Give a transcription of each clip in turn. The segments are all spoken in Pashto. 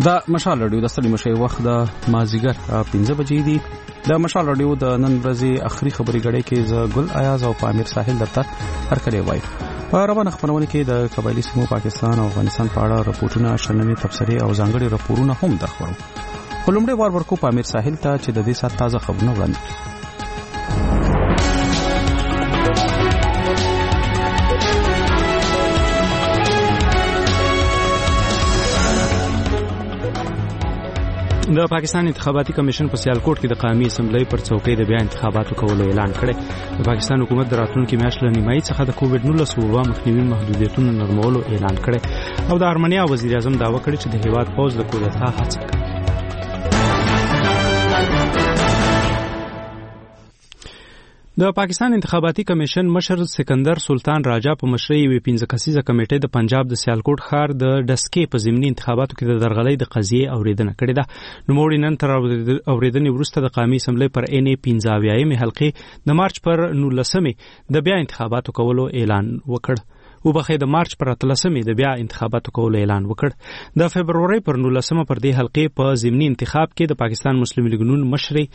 دا مشال رادیو د ستړي مشه وخت د مازیګر 15 بجې دي. د مشال رادیو د نن ورځې اخري خبري غړې کې ز ګل ایاز او پامیر ساحل درته هر کله وای. په روانه خبرونه کې د قبایلی سیمو پاکستان او افغانستان په اړه راپورټونه، شننې، تبصرې او ځانګړي راپورونه هم درخورو. خلومړي وار ورکو پامیر ساحل ته چې د دې سات تازه خبرونه وړاندې. د پاکستان انتخاباتي کمیشن په سیالکوټ کې د قومي اسمبلی پر څوکۍ د بیا انتخاباتو کولو اعلان کړی. د پاکستان حکومت د راتلونکي میاشتې له نیمایي څخه د کووډ-19 وبا مخنیوي محدودیتونو نرمولو اعلان کړی او د ارمنیا وزیر اعظم دعوه کړې چې د هیواد پوځ د کودتا هڅه کوي. د پاکستان انتخاباتي کمیشن مشر سکندر سلطان راجا په مشرۍ یوې 15 کسیزه کمیټې د پنجاب د سیالکوټ ښار د ډسکې په ضمني انتخاباتو کې د درغلۍ د قضیې اوریدنه کړې ده. نوموړي نن تر اوریدنې وروسته د قومي اسمبلی پر NA15 حلقې د مارچ پر 19 د بیا انتخاباتو کولو اعلان وکړ. وبخې د مارچ پر 13 د بیا انتخاباتو کولو اعلان وکړ. د فبرवरी پر 19 پر دې حلقې په ضمني انتخاب کې د پاکستان مسلم لیگ نون مشري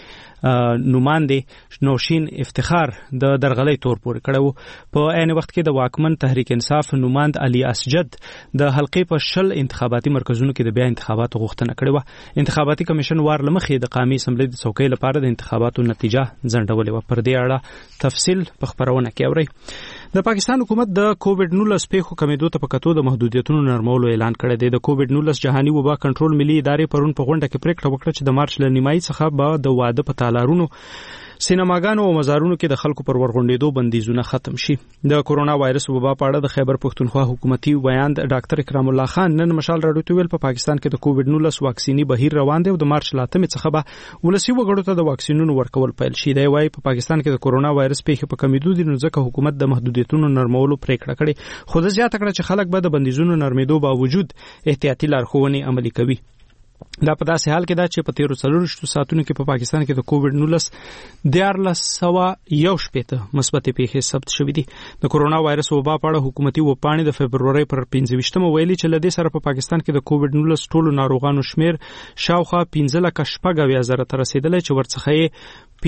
نوماندې نوشین افتخار د درغلۍ تور پورې کړو. په عین وخت کې د واکمن تحریک انصاف نوماند علي اسجد د حلقې په 10 انتخاباتي مرکزونو کې د بیا انتخاباتو غوښتنه کړې و. انتخاباتي کمیشن وار لمخې د قومي اسمبلی د څوکۍ لپاره د انتخاباتو نتیجه ځنډولې و. پر دې اړه تفصیل په خبرونه کې اورئ. د پاکستان حکومت د کووډ-19 پیښو کمیدو ته په کتو د محدودیتونو نرمولو اعلان کړی دی. د کووډ-19 جهاني وبا کنټرول ملي ادارې پرون په غونډه کې پریکړه وکړه چې د مارچ له نیمایي څخه به د واده په تالارونو، سینماګانو او مزارونو کې د خلکو پر ورغونډېدو بندیزونه ختم شي. د کورونا وایرس وبا په اړه د خیبر پښتونخوا حکومتي ویاند ډاکټر اکرام الله خان نن مشال راډیو ته ویل په پاکستان کې د کووډ-19 واکسینی بهیر روان دی او د مارچ له 8 څخه به ولسی وګړو ته د واکسینونو ورکول پیل شي. دی وايي په پاکستان کې د کورونا وایرس پیښې په کمیدو دي، نو ځکه حکومت د محدودیتونو نرمولو پریکړه کړې. خو د زیاته کړه چې خلک به د بندیزونو نرمیدو باوجود احتیاطي لارښوونې عملي کوي. دا په داسې حال کې ده چې په 13 ساعتونو کې په پاکستان کې د کووډ-19 1401 مثبت پیښې ثبت شوې دي. د کورونا وایرس وبا په اړه حکومتي وپاڼې د فبرवरी پر 15 ویلي چې لدې سره په پاکستان کې د کووډ-19 ټولو ناروغانو شمیر شاوخوا 15,000 ته رسیدلی چې ورڅخه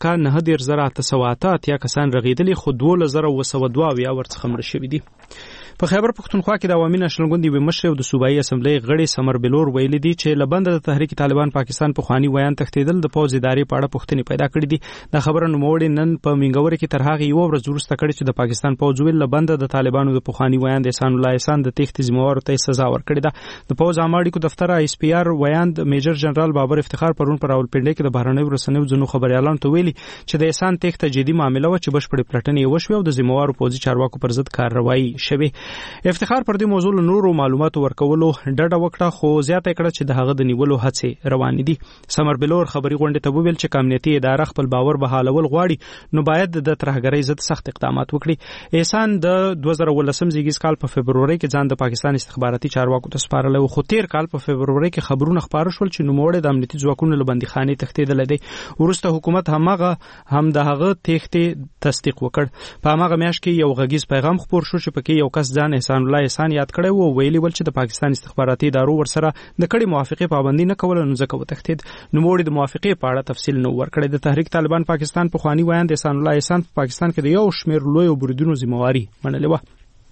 15,9,808 کسان رغیدلي، خو 12,102 ورڅخه مړه شوي دي. په خیبر پښتونخوا کې د عوامي نېشنل ګوند یو مشر او د صوبایي اسمبلی غړي سمر بلور ویلي دي چې لبند د تحریک طالبان پاکستان په خواني ویان تختیدل د پوز ادارې په اړه پوښتنې پیدا کړې دي. د خبرو نوموړي نن په منګوري کې تر هغه یو ورځ وروسته کړي چې د پاکستان پوز ویل لبند د طالبانو د پخوانی ویان د احسان الله احسان د تخت ذمہوار ته سزا ورکړې ده. د پوز عامه اړیکو دفتر ISPR ویاند میجر جنرال بابر افتخار پرون پر راولپنډي کې د بهرنیو رسنیو ځنو خبريالانو ته ویلي چې د احسان تخت جدي معاملې و چې بشپړې پلټنې وشوه او د ذمہوار پوزي چارواکو پر ضد کارروایي شوه. افتخار پر دې موضوع نورو معلوماتو ورکولو ډډه وکړه، خو زیاته کړه چې د هغه د نیولو هڅې روانې دي. سمر بلور خبري غونډې ته وویل چې امنیتي اداره خپل باور بحالول غواړي نو باید د ترهګرۍ ضد سخت اقدامات وکړي. احسان د 2019 زیږیز کال په فبرवरी کې ځان د پاکستان استخباراتي چارواکو ته سپارلی و، خو تیر کال په فبرवरी کې خبرونه خپاره شول چې نوموړی د امنیتي ځواکونو له بندیخانې تښتېدلی دی. وروسته حکومت هم د هغه تښتې تصدیق وکړ. په هماغه میاشت کې یو غږیز پیغام خپور شو چې پکې یو کس ځان احسان الله احسان یاد کړی و، ویلي ول چې د پاکستان استخباراتي ادارو ورسره د کړي موافقې پابندي نه کوله، نو ځکه وتښتېد. نوموړي د موافقې په اړه تفصیل نه ورکړی. د تحریک طالبان پاکستان په خواني ویاند احسان الله احسان په پاکستان کې د یو شمېر لوی بریدونو ذمہواري منلې وه.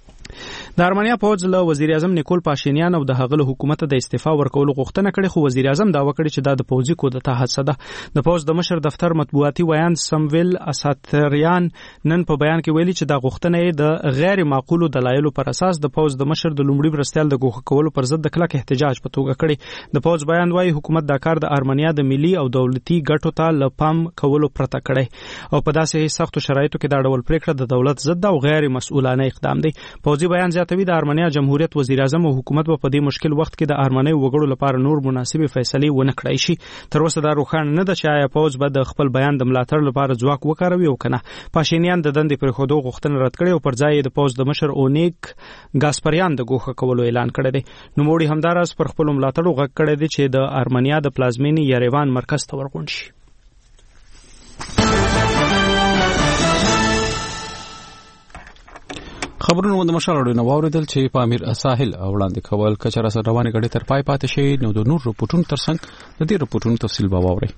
د ارمنیا پوز له وزیر اعظم نیکول پاشینیان او د هغه حکومت د استعفا ورکولو غوښتنه کړې، خو وزیر اعظم دعوه کړې چې دا د پوزي کودتا حادثه ده. د پوز د مشر دفتر مطبوعاتي ویاند سمویل اساتریان نن په بیان کې ویلي چې دا غوښتنه یې د غیر معقولو دلایلو پر اساس د پوز د مشر د لومړي مرستیال د ګوښه کولو پر ضد د کلک احتجاج په توګه کړی. د پوز بیان وايي حکومت دا کار د ارمنیا د ملي او دولتي ګټو ته لپام کولو پرته کړی او په داسې سختو شرایطو کې دا ډول پریکړه د دولت ضد او غیر مسؤلانه اقدام دی. پوزي بیان زیاتوي د ارمنیا جمهوریت وزیر اعظم او حکومت په دې مشکل وخت کې د ارمنیو وګړو لپاره نور مناسبې فیصلې ونه کړای شي. تر اوسه دا روښانه نه ده چې آیا پوز به د خپل بیان د ملاتړ لپاره ځواک وکاروي او کنه. پاشینیان د دندې پرېښودو غوښتنه رد کړې او پر ځای د پوز د مشر اونیک ګاسپریان د ګوښه کولو اعلان کړی دی. نوموړي همداراز پر خپل ملاتړو غږ کړی دی چې د ارمنیا د پلازمینې یریوان مرکز ته ورغونډ شي. خبرونه د مشال اړه نو اوریدل چې په امیر ساحل وړاندې کول کچره سره روانه غړي تر پای پاتې شي. نو د نور رپورټونو ترڅنګ د دې رپورټونو تفصیل به واوري.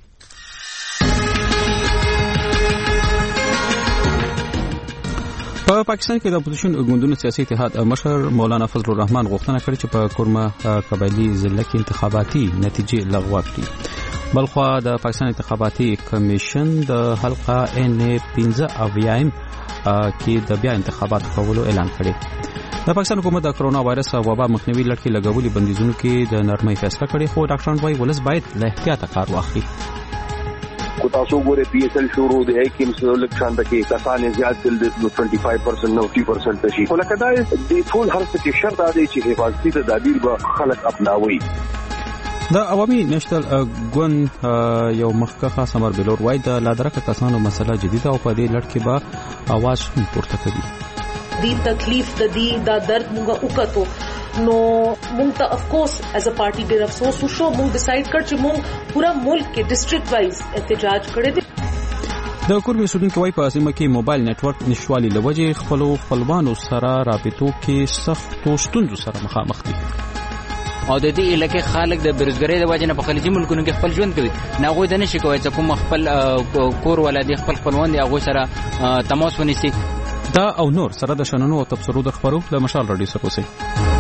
په پاکستان کې د اپوزیشن ګوندونو سیاسي اتحاد مشر مولانا فضل الرحمن غوښتنه کړې چې په کورما قبایلی ضلع کې انتخاباتي نتیجې لغوه کړي. بلخوا د پاکستان انتخاباتي کمیشن د حلقه N15 کې د بیا انتخابات کولو اعلان کړی. د پاکستان حکومت د کرونا وایرس وبا مخنیوي لړ کې لګولي بندیزونو کې د نرمۍ فیصله کړې، خو ډاکټران وايي ولس باید له احتیاط کار واخلي. کو تاسو ګوره PSL شروع دی کې مسلک شان د کې کسانې زیات دل د 25% 90% شي، ولکه دا د ټول هر څه کې شرط دی چې حفاظتي تدابیر به خلک اپناوي. د عوامي نېشنل ګوند یو مخکخه سمر بلور وای د لادرکه کسانو مسله جديده او په دې لړ کې به आवाज هم پورته کړي. دی تکلیف د دې دا درد موږ وکړو نو موږ ته اف کورس ایز ا پارټي ډیر افسوس وشو. موږ ډیسایډ کړ چې موږ پورا ملک کې ډیسټریکټ وایز احتجاج کړی دی. د کوربي سودونکو وای په سیمه کې موبایل نتورک نشوالي لوجه خپلوانو سره رابطو کې سخت ستونزو سره مخامخ دي. او د دې علاقې خلک د بیروزګاری د وجې نه په خلیجي ملکونو کې خپل ژوند کوي، نه غوښ د نشي کوي چې کوم خپل کور ولادي خپلوان دي هغه سره تماس ونیسي. دا او نور سره د شننو او تبصرو د خبرو له مشال رادیو سره اوسئ.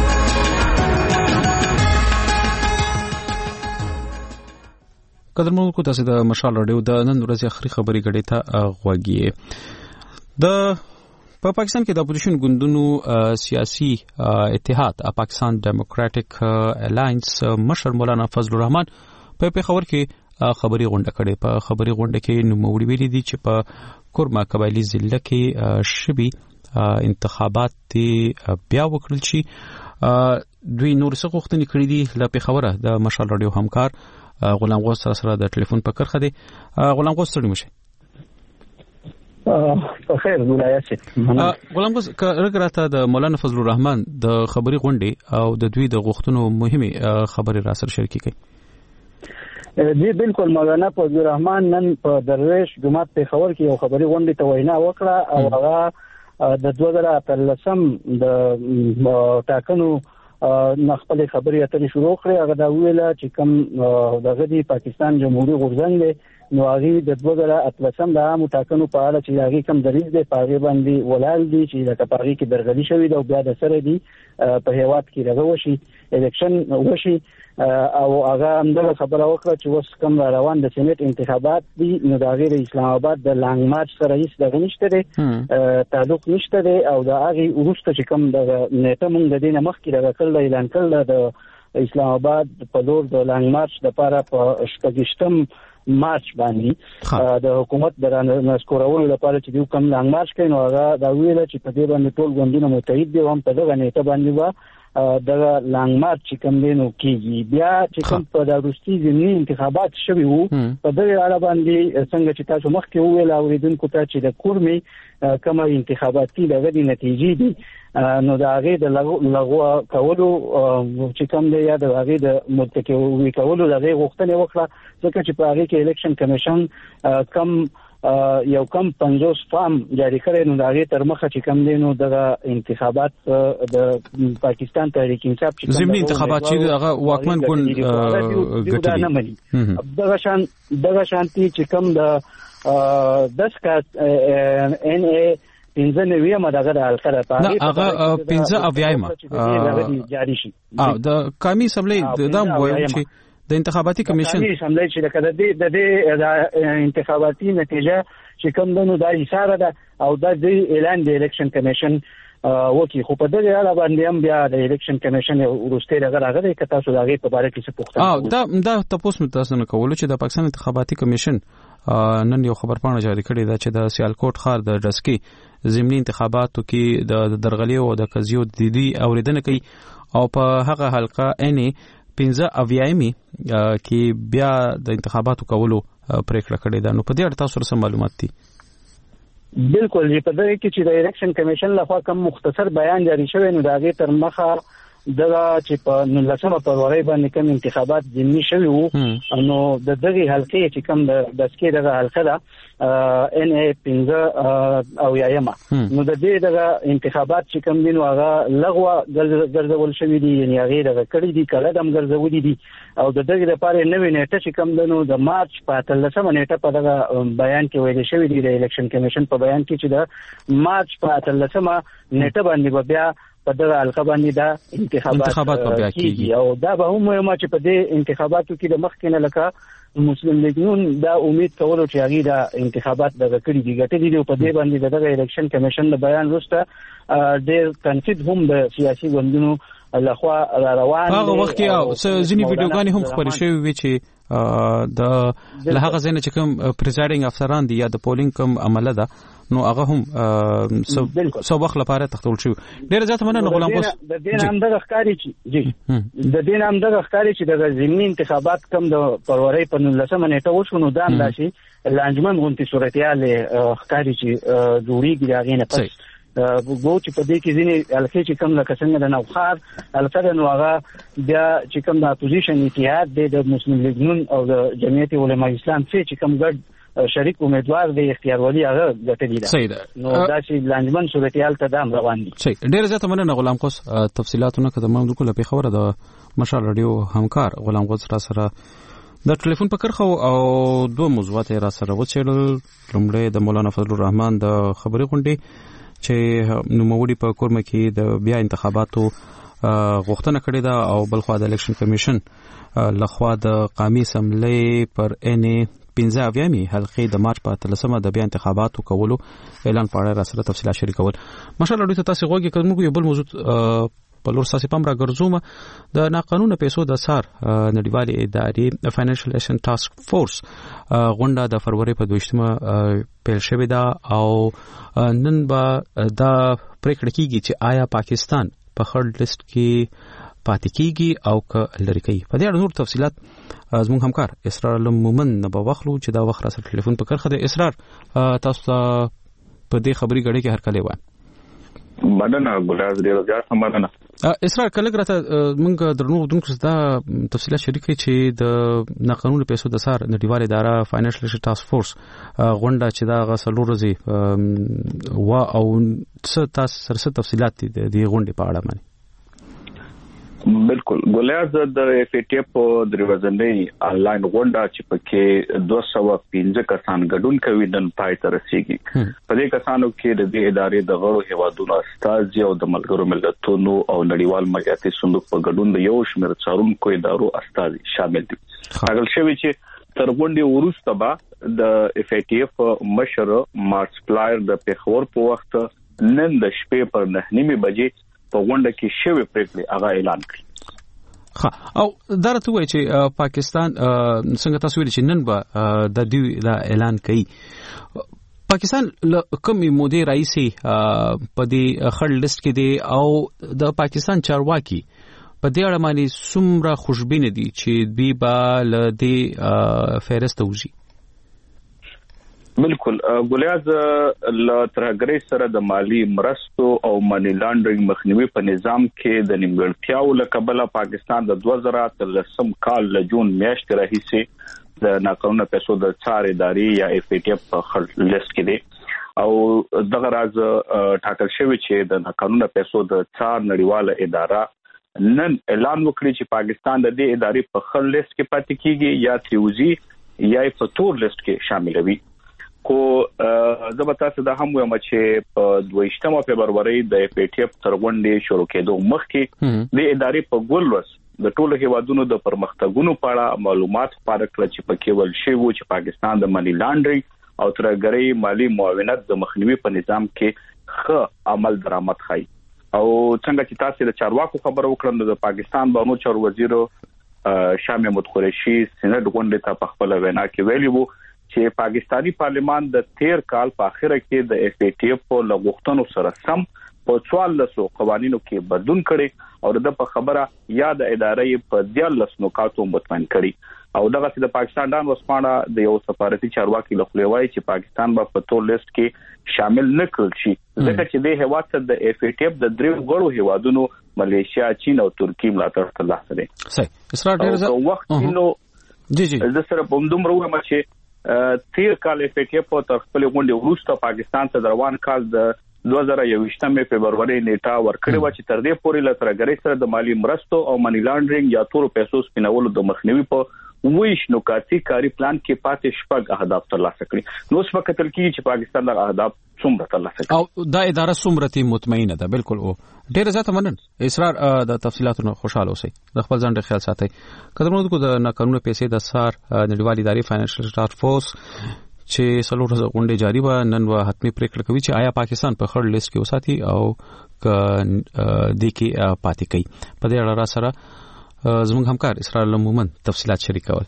قدرمنو کو تاسو د مشال رادیو د نن ورځې اخري خبري غړي ته غوږی. د په پاکستان کې د اپوزیشن ګوندونو سیاسي اتحاد پاکستان ډیموکراټک الاینس مشر مولانا فضل الرحمن په پیښور کې خبري غونډه کړې. په خبري غونډه کې نوموړي ویلي دي چې په کورما قبایلی ضلع کې شبي انتخابات بیا وکړل شي. دوی نور څه غوښتنې کړې دي. له پیښوره د مشال رادیو همکار غلام غوث سره د ټلیفون په کرخه دی. غلام غوث ستړي مشه. خیر ولایت غلام غوث راته د مولانا فضل الرحمن د خبري غونډې او د دوی د غوښتنو مهمه خبري را سره شریک کړي. جی بالکل مولانا فضل الرحمن نن په درویش جماعت په خبر کې یو خبري غونډه ته وینا وکړه او هغه د 2013 د ټاکنو خپل خبري اترې شروع کړې. هغه دا ویل چې کوم دغه دی پاکستان جمهوریت غورځنګ نو هغه د 2013 د عامو ټاکنو په اړه چې هغه کوم دریځ دی پاره باندې ولال دي چې د کپاغي کې درغلي شوې ده او بیا د سره دي په هیواد کې راغوشي الیکشن وشي او هغه همدغه خبره وکړه چې اوس کوم روان د سېنات انتخابات دي نو د غیر اسلام آباد د لانګ مارچ سره هیڅ دغه نشته دی تعلق نشته دی او د هغه ورسته چې کوم د نیټه مونږ د دینه مخکې راغلی اعلان کړل د اسلام آباد په لور د لانګ مارچ لپاره په شپږشتم مارچ باندې د حکومت د نسکورولو لپاره چې دوی کوم لانګ مارچ کوي نو هغه دا ویل چې په دې باندې ټول ګوندونه متحد دي هم په دغه نیټه باندې د لانګ مارچ کوم دینو کېږي. بیا چې کوم په د روسي ځینې انتخابات شوي وو په دغه اړه باندې څنګه چې تاسو مخکې وویل اوریدونکو ته چې د کورمي کومه انتخاباتي دغه نتیجې دي نو د هغه د لغوه کولو چې کوم دی یا د هغه د متکوي کولو دغه غوښتنه وکړه ځکه چې په هغه کې الیکشن کمیشن کم یو کم 50 فارم جاری کړي نو د هغه تر مخه چې کوم دی نو د انتخابات د پاکستان تحریک انصاف چې زمینی انتخابات چې هغه واکمن ګوند ګټي دغه شانتي چې کوم د 10 کا NA پنځه نوې مدغه د الخره په هغه پنځه اویایمه جاری شي د قومي اسمبلی د وایي چې د انتخاباتي کمیشن اسمبلی چې د انتخاباتي نتیجه چې کوم دنو د اشاره ده او د اعلان د الیکشن کمیشن وکی خو په دغه اړه باندې هم بیا د الیکشن کمیشن ورسته راغلی کته سو دغه په اړه کې څه پوښتنه دا تاسو متاسفانه کول چې د پاکستان انتخاباتي کمیشن نن یو خبرپاڼه جاری کړې ده چې د سیالکوټ ښار د ډسکی ضمني انتخاباتو کې د درغلي او د قضیو د دې اوریدنه کوي او په هغه حلقه پنځه اویایمي کې بیا د انتخاباتو کولو پریکړه کړې ده. نو په دې اړه تاسو سره معلومات دي؟ بالکل په دې کې چې د الیکشن کمیشن لخوا کوم مختصر بیان جاری شوی نو دا غي تر مخه دغه چې په 19 فروری باندې کوم انتخابات ضمني شوي وو نو د دغه حلقې چې کوم د سکې دغه حلقه ده ان ای 15 او یایمه نو د دې دغه انتخابات چې کوم دین واغه لغوه ګرځول شوی دي یعنی هغه دغه کړي دي کله دم ګرځولې دي او د دغه لپاره نوې نیټه چې کوم دنو د مارچ په 13 نیټه په دغه بیان کې ویل شوی دی د الیکشن کمیشن په بیان کې چې د مارچ په 13 نیټه باندې بیا په دغه حلقه باندې دا انتخابات بیا کیږي او دا به هم چې په دې انتخاباتو کې د مخکنه لکه مسلم لیگ نون دا امید کولو چې هغه دا انتخابات دغه کړي دي ګټلې دي په دې باندې دغه الیکشن کمیشن د بیان وروسته ډېر تنقید هم د سیاسي ګوندونو لخوا روان هغه وخت کې ځینې ویډیوګانې هم خبرې شوې وي چې د لهغه ځای نه چې کوم پریزایډینګ افسران دي یا د پولینګ کوم عمله ده نو هغه هم سو وخت لپاره تختول شو. ډېر زیات مننه غلام قوس. د دې نام د ښکاری چې د ضمني انتخابات کم د فروری په 19 نیټه وشو نو دا انداسي لانجمن غونتی صورتحال ښکاری چې جوړیږي هغه نه پس وګو چې په دې کې ځینې الکه چې کوم لکه څنګه د نوخار الکه نو هغه بیا چې کوم د اپوزیشن اتحاد د مسلم لیگ نون او د جمعیت علماء اسلام چې کوم ګډ شریک امیدوار د اختیار ولی هغه ګټلې ده. صحیح ده. نو دا چې لانجمن صورتحال ته دام روان دي. صحیح. ډېر زیات مننه غلام قوس. تفصيلاتونه کده ما بالکل په خبره د مشال رادیو همکار غلام قوس را سره د ټلیفون په کرخو او دوه موضوعات را سره وچېل. لومړی د مولانا فضل الرحمن د خبري غونډې چې نوموړي په کورمه کې د بیا انتخاباتو غوښتنه کړې ده او بلخوا د الیکشن کمیشن لخوا د قومي اسمبلی پر ان 15 حلقې د مارچ په 13 د بیا انتخاباتو کولو اعلان په اړه را سره تفصیلات شریکول. ماشاءالله دوی تاسو غوږی کوم یو بل موضوع په لور ساسي پام را ګرځوم. د ناقانونه پیسو د سار نړیوالې ادارې فاینانشل ایکشن ټاسک فورس غونډه د فروری په 22 پیل شوې ده او نن به دا پریکړه کیږي چې آیا پاکستان په خړ لیست کې پاتې کیږي او که لری کوي. په دې اړه نور تفصيلات زموږ همکار اسرار علم مومن نه به واخلو چې دا وخت را سره ټلیفون په کرخه د اسرار تاسو په دې خبري غړي کې هر کله وای. مننه ګلاز ډیر زیات مننه. اسرار کله راته موږ درنو دونکو دا تفصيلات شریکي چې د ناقانونه پیسو د سار نړیوال اداره فاینانشل ایکشن ټاسک فورس غونډه چې دا غسلو روزي وا او څه تاسو سره تفصيلات دي د غونډې په اړه باندې. بالکل ګولیاز د اف ای ټی اف د ورځنۍ انلاین غونډه چې پکې 215 کسان ګډون کوي نن پای ته رسیدي. په دې کسانو کې د دې ادارې د غړو هیوادونو استازي او د ملګرو ملتونو او نړیوال مالیاتي صندوق په ګډون د یو شمېر څارونکو ادارو استازي شامل دي. هغه شوی چې تر غونډې وروسته به د اف ای ټی اف مشر مارچ پلایر د پیښور په وخت نن د شپې پر 9:30 بجې په غونډه کې شوی پریکړه هغه اعلان کړ. او درته وایي چې پاکستان څنګه تاسو ویل چې نن به د دې اعلان کوي. پاکستان کومې مودې رئیسي په دې خړ لیست کې دی او د پاکستان چارواکي په دې اړه باندې څومره خوشبین دي چې دوی به له دې فهرست وځي. بالکل ګولیاز ل ترګری سره د مالی مرستو او مانی لانډرینګ مخنیوي په نظام کې د نیمګړتیاو لکبله پاکستان د 2013 کال له جون میاشتې راهیسې د ناقانونه پیسو د څار ادارې یا اف ای ټی اف په خړ لیست کې دی او دغه راز ټاکل شوی چې د ناقانونه پیسو د څار نړیواله اداره نن اعلان وکړي چې پاکستان د دې ادارې په خړ لیست کې پاتې کیږي یا تریوزی یا په تور لیست کې شاملوي. کو زبتا څه د هم وایم چې په 22 فبرवरी د اف ای ټی اف تر غونډې شروع کېدو مخکې د ادارې په ګولوس د ټولو هیوادونو د پرمختګونو په اړه معلومات خپاره کړل چې پکې ول شي وو چې پاکستان د مانی لانډرینګ او ترګری مالی معاونت د مخنیوي په نظام کې ښه عمل درآمد خای. او څنګه چې تاسو د چارواکو خبرو وکړم د پاکستان بانو چارو وزیر شاه محمود قریشي سینټ غونډې ته په خپل وینا کې ویلي وو چې پاکستانی پارلیمان د 13 کال په اخره کې د اف ای ټی اف په لغښتنو سره سم په 14 قوانینو کې بدلون کړي او د په خبره یا د ادارې په 14 نکاتو مطمئن کړي او دغه د پاکستان ډان وسپانه د یو سفارتي چارواکي لخوا چې پاکستان په تور لیست کې شامل نه کړل شي ځکه چې د هیواد ته د اف ای ټی اف د درې غړو هیوادونو ملیشیا، چین او ترکی ملاتړ ترلاسه کړي. صحیح اسرار ډېر وخت نو جی زه سره په دومره وایم چې تیر کال اف ای ټی اف تر خپل غونډې وروسته پاکستان ته روان کال د 2021 فبرवरी نیټه ورکړې و چې تر دې پورې له ترګرۍ سره د مالی مرستو او منی لانډرینګ یا تور پیسو سپینولو د مخنیوي په ویش نکاتی کاری پلان کې پاتې شپږ اهداف ترلاسه کړي. نو څه وخت تل کې چې پاکستان د اهداف څومره ترلاسه کړي او دا اداره څومره تی مطمئنه ده. بالکل او ډېر زیات منن اسرار د تفصيلاتونو خوشاله اوسئ، د خپل ځان ډېر خیال ساتئ. قدرمنو کو د ناقانونه پیسې د سار نړیوال ادارې فاینانشل ټاسک فورس چې سلوټ غونډه جاری و نن و حتمی پریکړه کوي چې آیا پاکستان په خړ لیست کې وساتي او د کې پاتې کوي. په دې اړه را سره زموږ همکار اسرار مومن تفصيلات شریکول.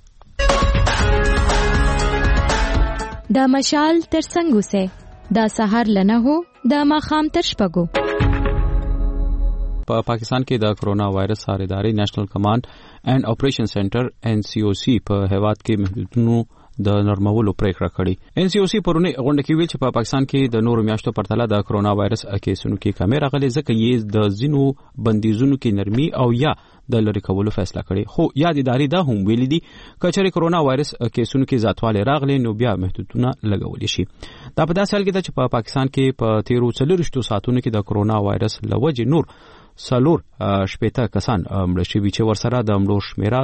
دا مشال تر څنګه سه دا سحر لنه هو دا ماخام تر شپګو. په پاکستان کې د کرونا وایرس سره ادارې نېشنل کمانډ اینڈ اپریشن سنټر NCOC په هیواد کې محدودونو د نرمولو پریکړه کړې. NCOC پرونی غونډه کې ویل چې په پاکستان کې د نورو میاشتو پرتله د کرونا وایرس کیسونو کې کمی راغلي ځکه یې د ځینو بندیزونو کې نرمي او یا د لری کولو فیصله کړې. خو یاد ادارې دا هم ویل دي چې کرونا وایرس کیسونو کې زیاتوالی راغلي نو بیا محدودونه لګول شي. دا په داسې حال کې چې په پاکستان کې په 13 ساعتونو کې د کرونا وایرس لوجه نور سالور شپېته کسان مړ شوي چې ورسره د مړو شمیره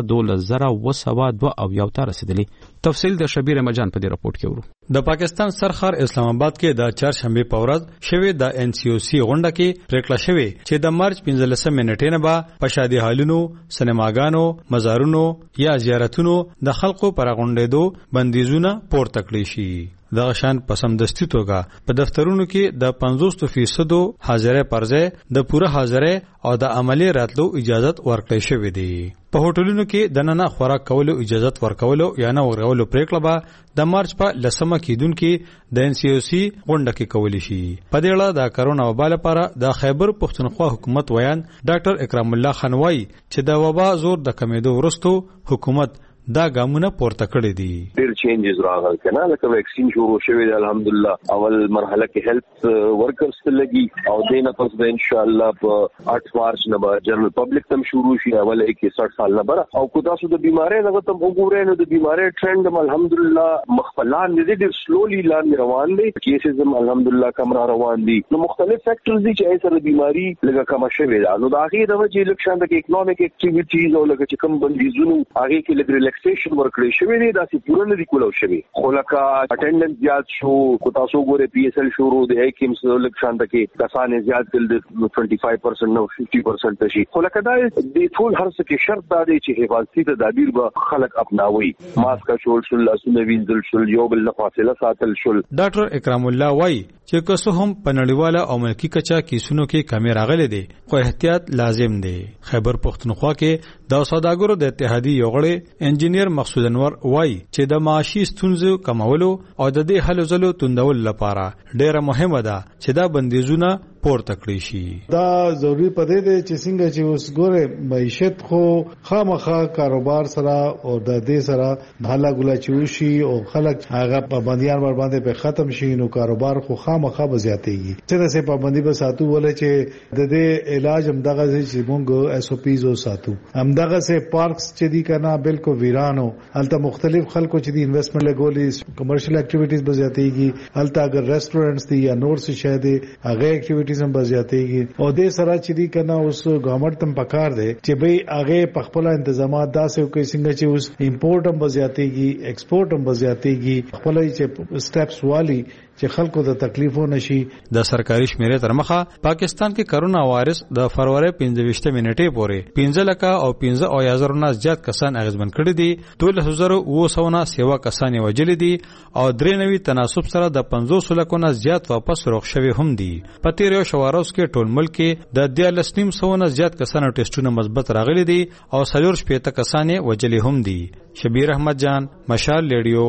12,202 ته رسیدلی. تفصیل د شبیر مجان په دې راپورټ کې ورو. د پاکستان سرخار اسلام آباد کې د چهارشنبه په ورځ شوی د NCOC غونډه کې پریکړه شوی چې د مارچ 15 منټې نه به په شادي هالونو، سینماګانو، مزارونو یا زیارتونو د خلکو پر غونډېدو بندیزونه پورته کړی شي. د شان پسندستی توګه په دفترونو کې د 50% حاضرۍ پرځه د پوره حاضرۍ او د عملی راتلو اجازه ورکړې شوې ده. په هوټلونو کې د نن خوراک کولو اجازه ورکولو یا نه ورکولو پریکړه به د مارچ په 10 کېدونکو د NCOC غونډه کې کولی شي. په دې اړه د کرونا وبا لپاره د خیبر پښتونخوا حکومت ویان ډاکټر اکرام الله خان وایي چې د وبا زور د کمیدو وروسته حکومت دا ګامونه پورته کړی دي. ډېر چینجز راغل کنه لکه ویکسین شروع شوی دی الحمدلله. اول مرحله کې هیلث ورکرز ته لګي او دینه پس به ان شاء الله په 8 مارچ نه به جنرال پبلک تم شروع شي. اول کې 60 سال نه بره او کو تاسو د بیماری نه تم وګورئ نو د بیماری ټرند الحمدلله مخفلان دي ډېر سلولي لاندې روان دي. کیسز الحمدلله کم را روان دي. نو مختلف فیکټرز دي چې ایسره بیماری لګه کم شوی دا. نو دا هغه د وجې لکشان د اکونومیک اکټیویټیز او لکه چې کم بندیزونو هغه کې لګ ریلیکسیشن ورکړی شوی دی. دا چې پوره نه دی کولو شوی. خو لکه اټینډنس زیات شو کو تاسو ګوره PSL شروع دی ایکمس لکشان کې کسان زیات کل د 25% نو 50% شي. خو لکه دا د ټول هر څه کې شرط دا دی چې حفاظتي تدابیر به خلک اپناوي. ماسک شول شول لاسونه وینځل شول یو بل نه فاصله ساتل شول. ډاکټر اکرام الله وایي چې که هم په نړیواله او ملکی کچا کیسونو کې کمی راغلي دي خو احتیاط لازم دی. خیبر پښتونخوا کې د سوداګرو د اتحادیې یوغړی انجینیر مقصود انور وایي چې د معاشي ستونزو کمولو او د دې حل زلو توندول لپاره ډیره مهمه ده چې دا بندیزونه پورته کړی شي. دا ضروری پدې ده چې څنګه چې اوس ګوره معیشت خو خامخا کاروبار سره او د دې سره حالا ګلا چوشي او خلک هغه پابندیان ور باندې په ختم شي نو کاروبار خو خامخا بزیاتېږي. څنګه چې پابندي به ساتو ولې چې د دې علاج هم دغه چې مونږ SOPs او ساتو هم دغه سه پارکس چې دي کنه بالکل ویرانو الته مختلف خلکو چې دي انویسټمنٹ لګولي کمرشل اکټیویټیز بزیاتېږي. الته اگر ریسټورانټس دي یا نور څه شه دي هغه اکټیویټیز هم بزیاتېږي او د سره چې دي کنه اوس ګورنمنت تم پکار دی چې به هغه په خپل تنظیمات داسې کوي څنګه چې اوس امپورټ هم بزیاتېږي ایکسپورټ هم بزیاتېږي خپل چې سټیپس والی چې خلکو د تکلیفو نشي. د سرکاري شمیرې تر مخه پاکستان کې کرونا وایرس د فروری 15 منټې پورې 15 لک او 15,000 نه زیات کسان اغیزمن کړي دي. 12,200 نه سیوا کسان وجل دي او 93 تناسب سره د 500 لک نه زیات واپس روغ شوي هم دي. په تیر یو شواروس کې ټول ملک کې د 13,900 نه زیات کسانو ټیسټونه مثبت راغلي دي او 40 کسان وجل هم دي. شبیر احمد جان، مشال ریډیو،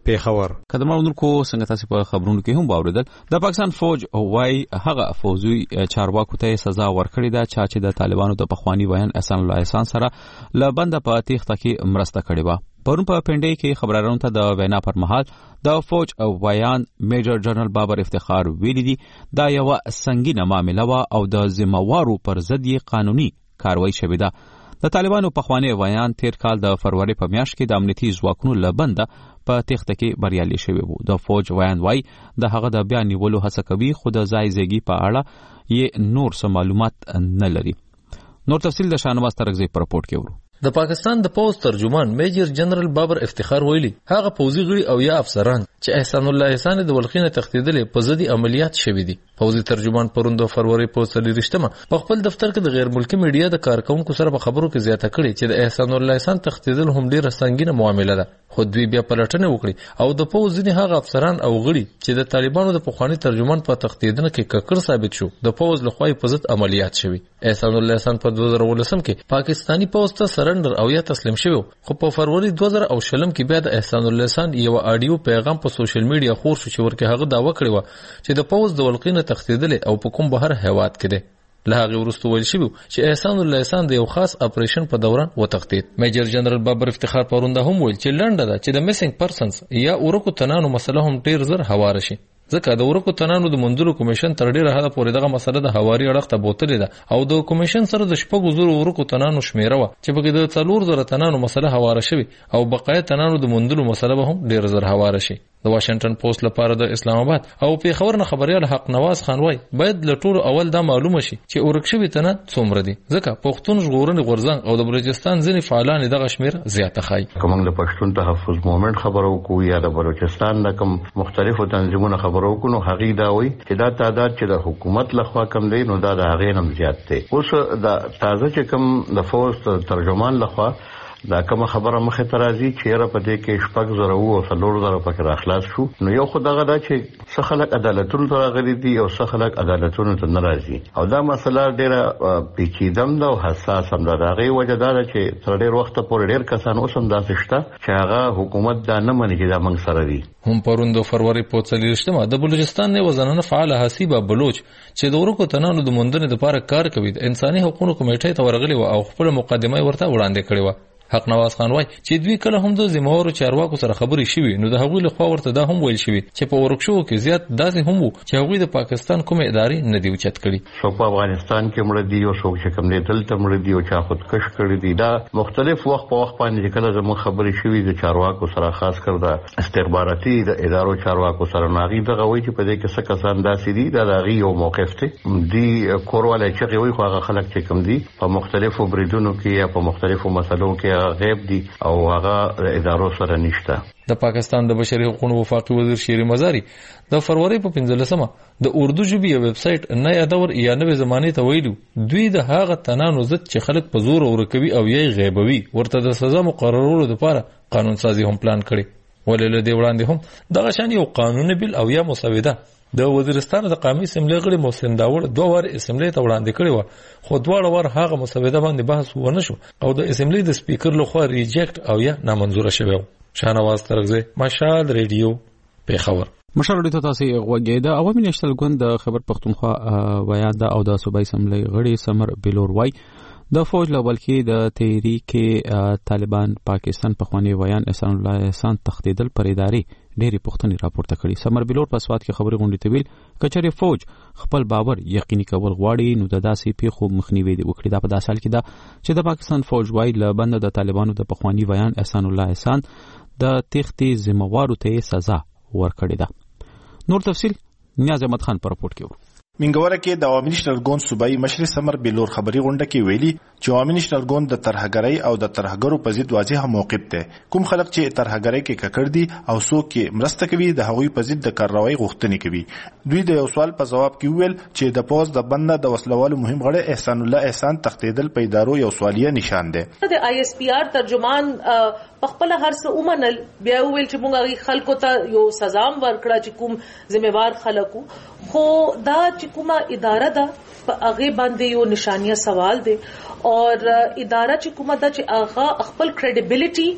پیښور. کدمونکو څنګه تاسو په خبرونو کې هم باوردل د پاکستان فوج وای هغه فوجي چارواکو ته سزا ورکړې ده چې د طالبانو د پخوانی ویان احسان الله احسان سره لبند په تیښته کې مرسته کړې و. پرون په پنډۍ کې خبرارونو ته د وینا پر مهال د فوج او ویان میجر جنرال بابر افتخار ویلي دي دا یو سنگینه معامله و او د ذمہوارو پر ضد قانوني کاروایی شوې ده. د طالبانو پخوانی ویان تیر کال د فروری په میاشت کې د امنیتي ځواکونو لبند په تیښته کې بریالي شوی وو. د فوج ویان وای د هغه د بیان نیولو هڅه کوي خو د ځای ځای په اړه یې نور څه معلومات نه لري. نور تفصیل د شاهنواز ترغزی په رپورت کې ورو. د پاکستان د پوز ترجمان میجر جنرال بابر افتخار ویلي هغه پوزي غړي او یا افسران چې احسان الله احسان د ولخینه تختیدل په ضد عملیات شوې دي. پوزي ترجمان پروند فروری په 23 په خپل دفتر کې د غیر ملکی میډیا د کارکونکو سره په خبرو کې زیاته کړې چې د احسان الله احسان تختیدل هم ډیره سنگینه معامله ده. خو دوی بیا پلټنه وکړي او د پوز ځینې هغه افسران او غړي چې د طالبانو د پخوانی ترجمان په تختیدنه کې ککړ ثابت شو د پوز لخوا په ضد عملیات شوې. احسان الله احسان په 2019 کې پاکستانی پوز ته سرندر او یا تسلیم شوی خو په فروری 2020 کې بیا د احسان الله احسان یو اډیو پیغام په سوشل میډیا خور شو چې ورکه هغه داوا کړی و چې د پوز د ولقینه تختیدل او په کوم بهر هیواد کې ده. له هغه وروسته ویل شوی چې احسان الله احسان د یو خاص اپریشن په دوران وتختید. میجر جنرال بابر افتخار پرونده هم ویل چې لنډه ده چې د میسنګ پرسنز یا اورکو تنانو مسله هم ډیر زر هوار شي ځکه د اورکو تنانو د منځلو کمیشن تر ډیره حده پورې دغه مسله د هواري اړخ ته بوتلې ده او د کمیشن سره د شپږ زرو اورکو تنانو شمیره و چې بګې د 4000 تنانو مسله هوار شوی او بقایه تنانو د منځلو مسله به هم ډیر زر هوار شي. د واشنگټن پوسټ لپاره د اسلام آباد او پیښور نه خبريال حق نواز خان وای باید له ټولو اول دا معلومه شي چې اورکشوي تنه څومره دي ځکه پښتون ژغورنې غورځنګ او د بلوچستان ځینې فعالان دغه شمیر زیاته خای. کوم د پښتون تحفظ موومېنټ خبرو کو یا د بلوچستان د کوم مختلفو تنظیمونو خبرو کو نو هغه دا وای چې دا تعداد چې د حکومت لخوا کم دی نو دا د هغه نم زیات دی. اوس د تازه چې کوم د فوز ترجمان لخوا دا کوم خبره مخه ترازی چې را پدې کې شپږ زره او 3000 پکې راخلاص شو نو یو خدای دا چې څه خلک عدالتونو ته راغلي دي او څه خلک عدالتونو ته ناراضي او دا مسله ډیره پیچیدم ده او حساس هم ده. هغه وجه دا چې تر ډیر وخت پورې ډیر کسان اوس هم داسې شته چې هغه حکومت دا نه مني چې دا موږ سره دي. هم پروند فروری په 23 د بلوچستان نه وزنانه فعال حسیبه بلوچ چې د ورکو تنانو د مندنې لپاره کار کوي د انساني حقوقو کمیټې ته ورغلي او خپل مقدمه ورته وړاندې کړې و. حق نواز خان وای چې دوی کله هم د ذمہوارو چارواکو سره خبرې شوي نو د هغوی له خوا ورته دا هم ویل شوي چې په ورکشو کې زیات داسې هم وو چې هغوی د پاکستان کومې ادارې نه دی اوچت کړي. څوک په افغانستان کې مړ دي او څوک چې کوم دی دلته مړ دي او چا خودکش کړي دي. دا مختلف وخت په وخت باندې کله زموږ خبرې شوي د چارواکو سره خاص کر د استخباراتي د ادارو چارواکو سره ناغي دغه وایي چې په دې کې څه کسان داسې دي دا دغه یو موقف دی کورواله چې وایي خو هغه خلک چې کوم دي په مختلفو بریدونو کې یا په مختلفو مسلو کې غیب دي او هغه ادارو سره نشته. د پاکستان د بشري حقوقو وفاقي وزیر شیر مزاری د فروری په 15 د اردو ژبې ویب سټ نه یادور یا نوې زمانه ته ویلو دوی د هغه تنانو ضد چې خلک په زور ورکوي او یې غیبوي ورته د سزا مقررولو لپاره قانون سازي هم پلان کړي. ولله دی وړاندې هم دغه شان یو قانوني بل او یا مسوده د وزیرستان د قومي اسمبلی غړي محسن داوود دوه وار اسمبلی ته وړاندې کړی و خو دواړه وار هغه مسوده باندې بحث ونه شو او د اسمبلی د سپیکر لخوا ریجیکټ او یا نامنظور شوی. شاهنواز ترغزی مشال ریډیو پیښور. مشال ریډیو تاسو غوږی د عوامي نېشنل ګوند د خبر پښتونخوا ویان د او د صوبایي اسمبلی غړي سمر بلور وای د فوج لول کې د تحریک طالبان پاکستان پخوانی ویان احسان الله احسان تختیدل پر ادارې ډېری پښتني راپورته کړي. سمر بلور په سواد کې خبري غونډې ته ویل کچره فوج خپل باور یقیني کول غواړي نو د داسې پیښو مخنیوي وکړي. دا په داسې حال کې دا چې د پاکستان فوج وای لبند د طالبانو د پخوانی ویان احسان الله احسان د تختی ذمہوارو ته سزا ورکړي ده. نور تفصیل نیاز احمد خان پر رپورت کې منګوره کې د عوامي نېشنل ګوند صوبایي مشر سمر بلور خبري غونډه کې ویلي چې عوامي نېشنل ګوند د ترهګرۍ او د ترهګرو په ضد واضح موقف دی. کوم خلک چې ترهګرۍ کې ککړ دي او څوک کې مرسته کوي د هغوی په ضد د کاروایی غوښتنې کوي. دوی د یو سوال په جواب کې ویل چې د پوز د بند د وسلوالو مهم غړي احسان الله احسان تختیدل په ادارو یو سوالیه نشان دی. د آی اس پی آر ترجمان خپل هر څه ومنل بیا ویل چې موږ خلکو ته یو سزا ورکړه چې کوم ذمہوار خلکو خو دا چې کومه اداره ده په هغه باندې یو نشانیه سوال دی او اداره چې کومه ده چې هغه خپل کریډیبিলিټي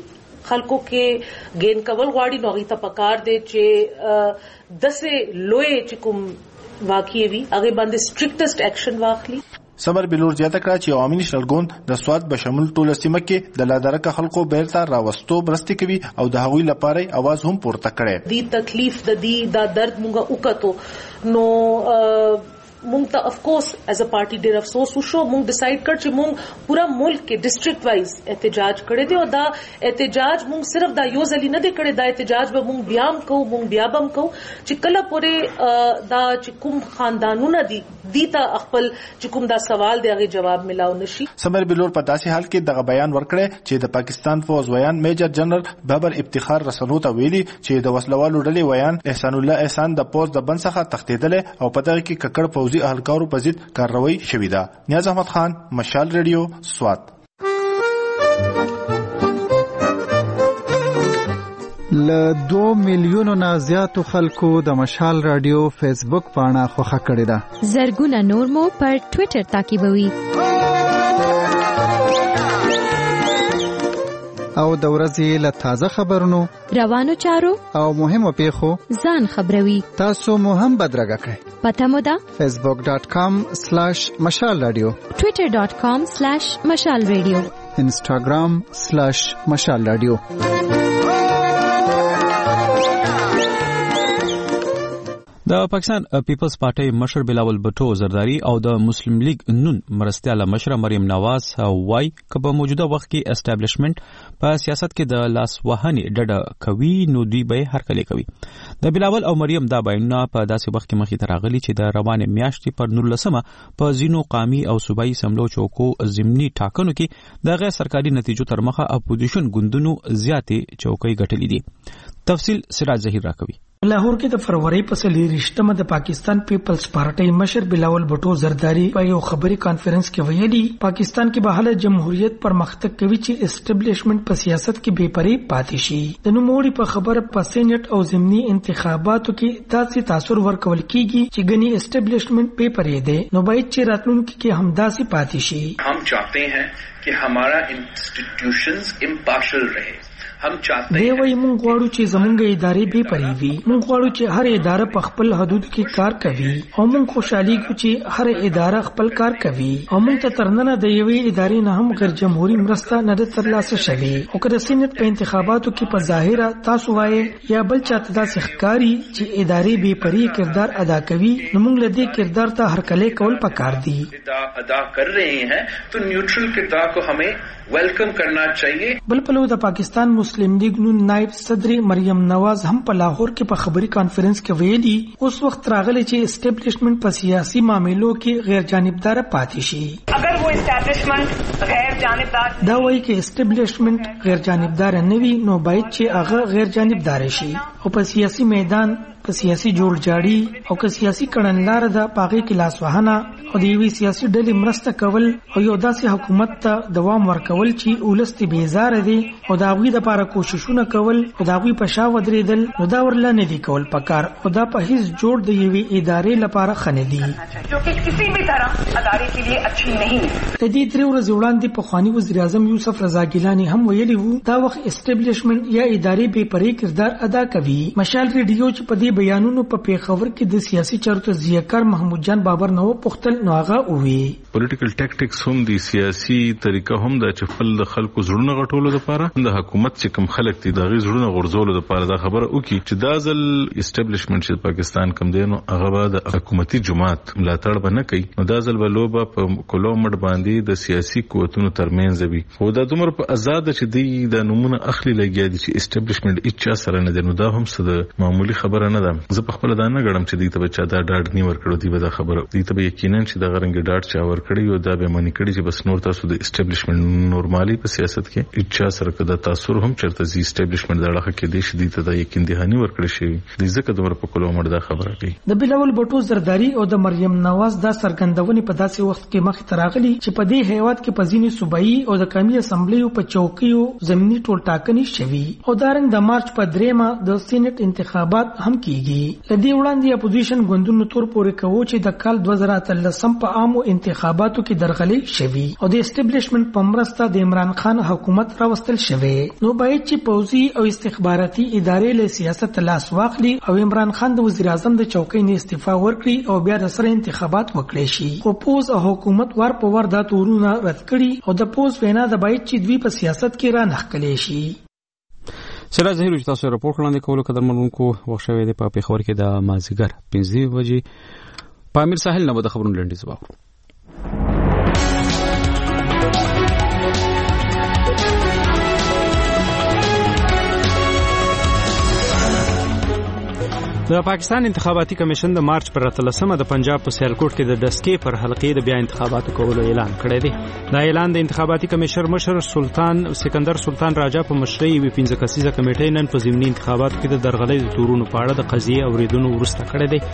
خلکو کې ګین کول غواړي نو غي ته پکار دی چې دسه لوی چې کوم واقعي وي هغه باندې سټریکټست اکشن واخلي. سمر بلور زیاته کړه چې عوامي نېشنل ګوند د سواد بشمول ټول سیمه کې د لادرکه خلکو بیرته راوستو برسته کوي او د هغوی لپاره आवाज هم پورته کړي. دی تکلیف د دی دا درد مونږه وکړو نو مونږ ته اف کورس ایز ا پارټي ډیر افسوس وشو. مونږ ډیسایډ کړ چې مونږ پورا ملک کې ډیسټریکټ وایز احتجاج کړی دی او دا احتجاج مونږ صرف دا یو ځلی نه دی کړی. دا احتجاج به مونږ بیا هم کوو مونږ بیا هم کوو چې کله پورې دا چې کوم خاندانونه دي ته خپل چې کوم دا سوال دی هغه جواب ملاو نشي. سمر بلور په داسې حال کې دغه بیان ورکړی چې د پاکستان فوز ویان میجر جنرال بابر افتخار رسنو ته ویلي چې د وسلوالو ډلې ویان احسان الله احسان د پوز د بند څخه تښتېدل او په دغه کې ککړ پوزي اهلکارو په ضد کاروایی شوې ده. نیاز احمد خان، مشال ریډیو، سوات. له 2 میلیونو نه زیاتو خلکو د مشال رادیو فیسبوک پاڼه خوښه کړې ده. زرګونه نور مو پر ټوئیټر تعقیبوي او د ورځې له تازه خبرونو، روانو چارو او مهمو پیښو ځان خبروي. تاسو مو هم بدرګه کړئ. پته مو ده facebook.com/مشال رادیو، twitter.com/مشال رادیو، instagram/مشال رادیو. د پاکستان پیپلز پارټي مشر بلاول بټو زرداری او د مسلم لیگ نون مرستياله مشر مریم نواز وای کبه موجوده وخت کې اسټابلیشمنت په سیاست کې د لاس وهنې ډډه کوي نو دوی به هر کله کوي. د بلاول او مریم دا بیانونه په داسې وخت کې مخې ته راغلي چې د روانې میاشتې پر 19 په زینو قامي او صوبایي سملو چوکو ضمني ټاکنو کې د غیر سرکاري نتیجو تر مخه اپوزیشن ګوندونو زیاتې چوکۍ ګټلې دي. تفصیل سراج ظهیر راکوي. لاهور کې د فروری په 24 د پاکستان پیپلز پارټي مشر بلاول بټو زرداری په یو خبري کانفرنس کې ویلي پاکستان کې به حاله جمهوریت پرمختګ کوي چې اسټابلیشمنت په سیاست کې بے پرې پاتې شي. د نوموړي په خبره په سېنات او ضمني انتخاباتو کې داسې تاثیر ورکول کیږي چې غني اسټابلیشمنت بے پرې ده نو باید چې راتلونکي کې هم داسې پاتې شي. हम चाहते हैं कि हमारा इंस्टीट्यूशंस इम्पार्शियल रहे. دی وایي مونږ غواړو چې زمونږ ادارې بې پرې وي. مونږ غواړو چې هر اداره په خپل حدود کې کار کوي او مونږ خوشحاليږو چې هر اداره خپل کار کوي او مونږ ته ترننه د یوې ادارې نه هم غیر جمهوریت مرسته نه ترلاسه شوي. او که د سېنات په انتخاباتو کې په ظاهره تاسو وایي یا بل چاته داسې ښکاري چې ادارې بې پرې کردار ادا کوي نو مونږ له دې کردار ته هرکلی کول پکار دي. ادا کر رہے ہیں تو نیوټرل کردار کو ہمیں ویلکم کرنا چاہیے. بل پلو د پاکستان مسلم لیگ نون نائب صدر مریم نواز هم په لاهور کې په خبري کانفرنس کې ویلي اوس وخت راغلی چې اسټابلیشمنت په سیاسي معاملو کې غیر جانبدار پاتې شي. اگر وہ اسټابلیشمنت غیر جانبدار دا وایي چې اسټابلیشمنت غیر جانبدار نه وي نو باید چې هغه غیر جانبدار شي او په سیاسي میدان په سیاسي جوړجاړي او که سیاسي کړنلار ده پاغي کې لاس وهنه او د یوې سیاسي ډلې مرسته کول او یو داسې حکومت ته دوام ورکول چې ولست بیزار دي او د هغوی لپاره کوششونه کول او د هغوی په شا ودرېدل نو دا ورله نه دي کول پکار او دا په هیڅ جوړ د یوې ادارې لپاره ښه نه دي جو کہ کسی بھی طرح ادارے کے لیے اچھی نہیں. د دې 3 ورځې وړاندې پخوانی وزیر اعظم یوسف رضا ګیلانی هم ویلي وو دا وخت اسټابلیشمنت یا ادارې بې پرې کردار ادا کوي. مشال ریډیو چې په دې بیانونو په پیښور کې د سیاسي چارو ته ذکر محمود جان بابر نو پختل نو هغه وی پولیټیکل ټیکټکس هم دي سیاسي طریقه هم د چفل د خلکو زړونه غټولو لپاره د حکومت چې کوم خلک دي د غي زړونه غرزولو لپاره دا خبره وکي چې دا ځل اسټابلیشمنت چې پاکستان کم دی نو هغه د حکومتي جماعت ملاتړ به نه کوي نو دا ځل بلوبه په کلومټ باندې د سیاسي قوتونو ترمنځ وي خو دا دومره په آزاد چې دی د نمونه اخلي لګیا دي چې اسټابلیشمنت اچا سره نه دی نو دا هم څه د معمولی خبره نه ده. زه په خپل دا نه غړم چې دی ته بچا دا ډاډ نه ورکړو دی به دا خبره دی ته یقینا چې دا غرنګ ډاډ چا ورکړي او دا به مانی کړي چې بس نور تاسو د اسټابلیشمنت نورمالي په سیاست کې اچا سره کده تاثیر هم چرته زی اسټابلیشمنت دغه کې دی شي دی ته دا یقین دهانی ورکړي شي د ځکه د ورپو کولو مړه دا خبره کوي. د بلاول بټو زرداری او د مریم نواز دا سرګندونې په داسې وخت کې مخ تراغلي چې په دې هیواد کې په ځینې صوبایي او د قومي اسمبلیو په چوکیو ضمني ټول ټاکنې شوي او دارنګ د مارچ په 3 د سېنات انتخابات هم کیږي. کیږي. لدی وړاندې اپوزیشن ګوندونو تور پورې کوي چې د کال 2013 په عامو انتخاباتو کې درغلي شوی او د اسټابلیشمنت په مرسته د عمران خان حکومت راوستل شوی. نو باید چې پوځي او استخباراتي ادارې له سیاست لاس واخلي او عمران خان د وزیر اعظم د چوکۍ نه استعفا ورکړي او بیا د سره انتخابات وکړي شي. خو پوز او حکومت ور په ور دا تورونه رد کړي او د پوز وینا د باید چې دوی په سیاست کې را نخکلي شي. سره زهیر چې تاسو راپور وړاندې کولو قدر منونکو وښوي د په خبر کې د مازیګر 15 بجې په امیر ساحل نه د خبرونو لنډیز واورو. د پاکستان انتخاباتي کمیشن د مارچ پر 13مه د پنجاب په سیالکوټ کې د دسکې پر حلقې د بیا انتخاباتو کولو اعلان کړی دی. دا اعلان د انتخاباتي کمیشن مشر سکندر سلطان راجا په مشرۍ یوې 15 کسیزه کمیټې نن په ضمني انتخاباتو کې د درغلۍ د تورونو په اړه د قضیې اوریدونو وروسته کړی دی.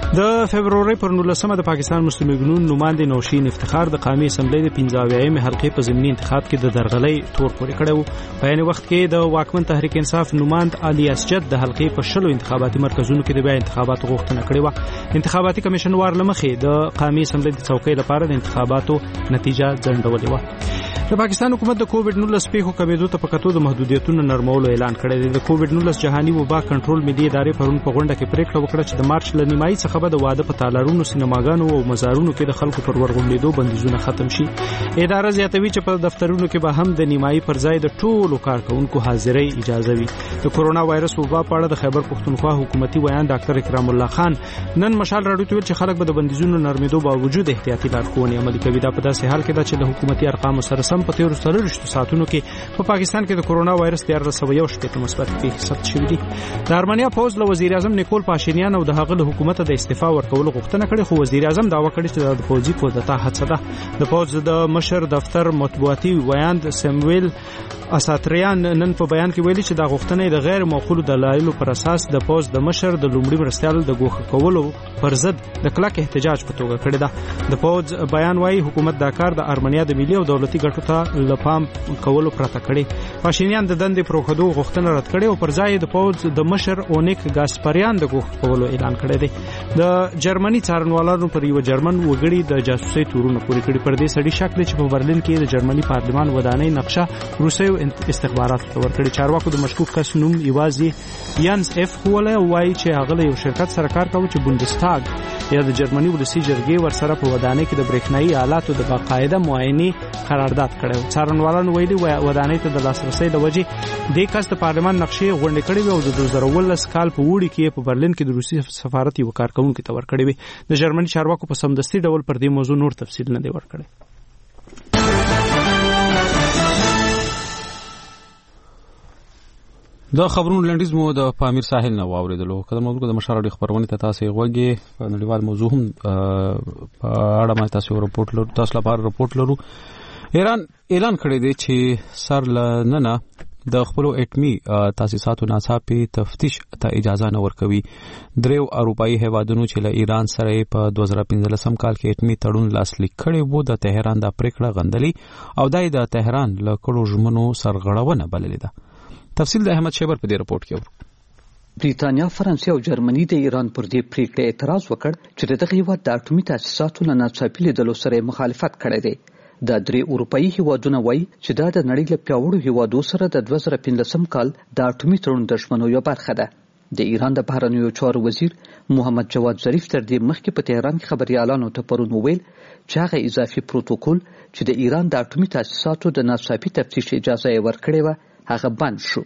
د فبرवरी پر 19مه د پاکستان مسلم لیگ نون نماینده نوشین افتخار د قومي اسمبلی د 15مې حلقې په ضمني انتخاب کې د درغلۍ تور پورې کړی و. په یعنی وخت کې د واکمن تحریک انصاف نماینده علي اسجد د حلقې په 10 انتخاباتي مرکزونو کې د بیا انتخاباتو غوښتنه کړې و. انتخاباتي کمیشن وار لمخې د قومي اسمبلی د څوکۍ لپاره د انتخاباتو نتیجه ځنډولې و. د پاکستان حکومت د کووډ-19 پیښو کمیدو ته په کتو د محدودیتونو نرمولو اعلان کړی دی. د کووډ-19 جهاني وبا کنټرول ملي ادارې پرون په غونډه کې پریکړه وکړه چې د مارچ ل نیمایي څخه به د واده په تالارونو، سینماګانو او مزارونو کې د خلکو پر ورغونډېدو بندیزونه ختم شي. اداره زیاتوي چې په دفترونو کې به هم د نیمایي پر ځای د ټولو کارکونکو حاضرۍ اجازه وي. د کورونا وایرس وبا په اړه د خیبر پښتونخوا حکومتي ویان ډاکټر اکرام الله خان نن مشال راډیو ته ویل چې خلک به د بندیزونو نرمېدو باوجود احتیاطي لارښوونې عملي کوي. دا په داسې حال کې ده چې د حکومتي ارقامو سره سم په تیرو 24 ساعتونو کې په پاکستان کې د کورونا وایرس 1301 مثبت پیښې ثبت شوې دي. د ارمنیا پوز له وزیر اعظم نیکول پاشینیان او د هغه له حکومت د استعفا ورکولو غوښتنه کړې، خو وزیر اعظم دعوا کړې چې د پوځي کودتا هڅه ده. د پوز د مشر دفتر مطبوعاتي ویاند سیمویل اساتریان نن په بیان کې ویلي چې دا غوښتنه د غیر معقولو دلایلو پر اساس د پوز د مشر د لومړي مرستیال د ګوښه کولو پر ضد د کلک احتجاج په توګه کړی ده. د پوز بیان وايي حکومت دا کار د ارمنیا د ملي او دولتي ګټو ته لپام کولو پرته کړی. پاشینیان د دندې پروخدو غوښتنه رد کړې او پر ځای د پوز د مشر اونیک ګاسپریان د ګوښه کولو اعلان کړی دی. د جرمني څارنوالانو پر یو جرمن وګړي د جاسوسي تورونه پورې کړي. پر دې سړي شک لري چې په برلین کې د جرمني پارلمان ودانۍ نقشه روسي استخبارات ته ورکړي. چارواکو د مشکوک کس نوم یوازې یانس اف هوله وایي چې هغه یو شرکت سره کار کوي چې بوندستاګ یا د جرمني ولسی جرګې ورسره په ودانۍ کې د برېښنايي آلاتو د باقاعده معاینې قرارداد کړی. څارنوالانو ویلي ودانۍ ته د لاسرسي د وجې د کس د پارلمان نقشې غونډې کړې وي او د 2019 کال په وړي کې په برلین کې د روسي سفارت یو کارکونکو ته ورکړی وي. د جرمني چارواکو په سمدستي ډول پر دې موضوع نور تفصیل نه دی ورکړی. د خبرونو لنډیز مو د پامیر ساحل نه واوریدلو. کله موږ د مشارړي خبرونه ته تاسو غوږی په نړیوال موضوع هم په اړه ما تاسو رپورټ لرو. تاسو لپاره رپورټ لرو. ایران اعلان کړی دی چې سر لننه د خپل اټمی تاسیساتو ناڅاپي تفتیش ته اجازه نه ورکوي. دریو اروپאי هیوادونو چې له ایران سره په 2015 کال کې اټمی تړون لاسلیک کړی وو د تهران د پریکړه غندلي او د تهران له کړو ژمنو سرغړونه بللې ده. تفصیل د احمد شیبر په دې رپورت کې ورو. بریتانیا، فرانسې او جرمني د ایران پر دې پریکړه اعتراض وکړ چې دغه هیواد د اټومي تاسیساتو نه ناڅاپي لیدلو سره مخالفت کړی دی. د درې اروپאי هیوادونو وایي چې دا د نړۍ له پیاوړو هیوادو سره د 2015 کال د اټومي تړون د ژمنو یو برخه ده. د ایران د بهرنیو چارو وزیر محمد جواد ظریف تر دې مخکې په تهران کې خبريالانو ته پرون وویل چې هغه اضافي پروتوکول چې د ایران د اټومي تاسیساتو د ناڅاپي تفتیش اجازه یې ورکړې و هغه بند شو.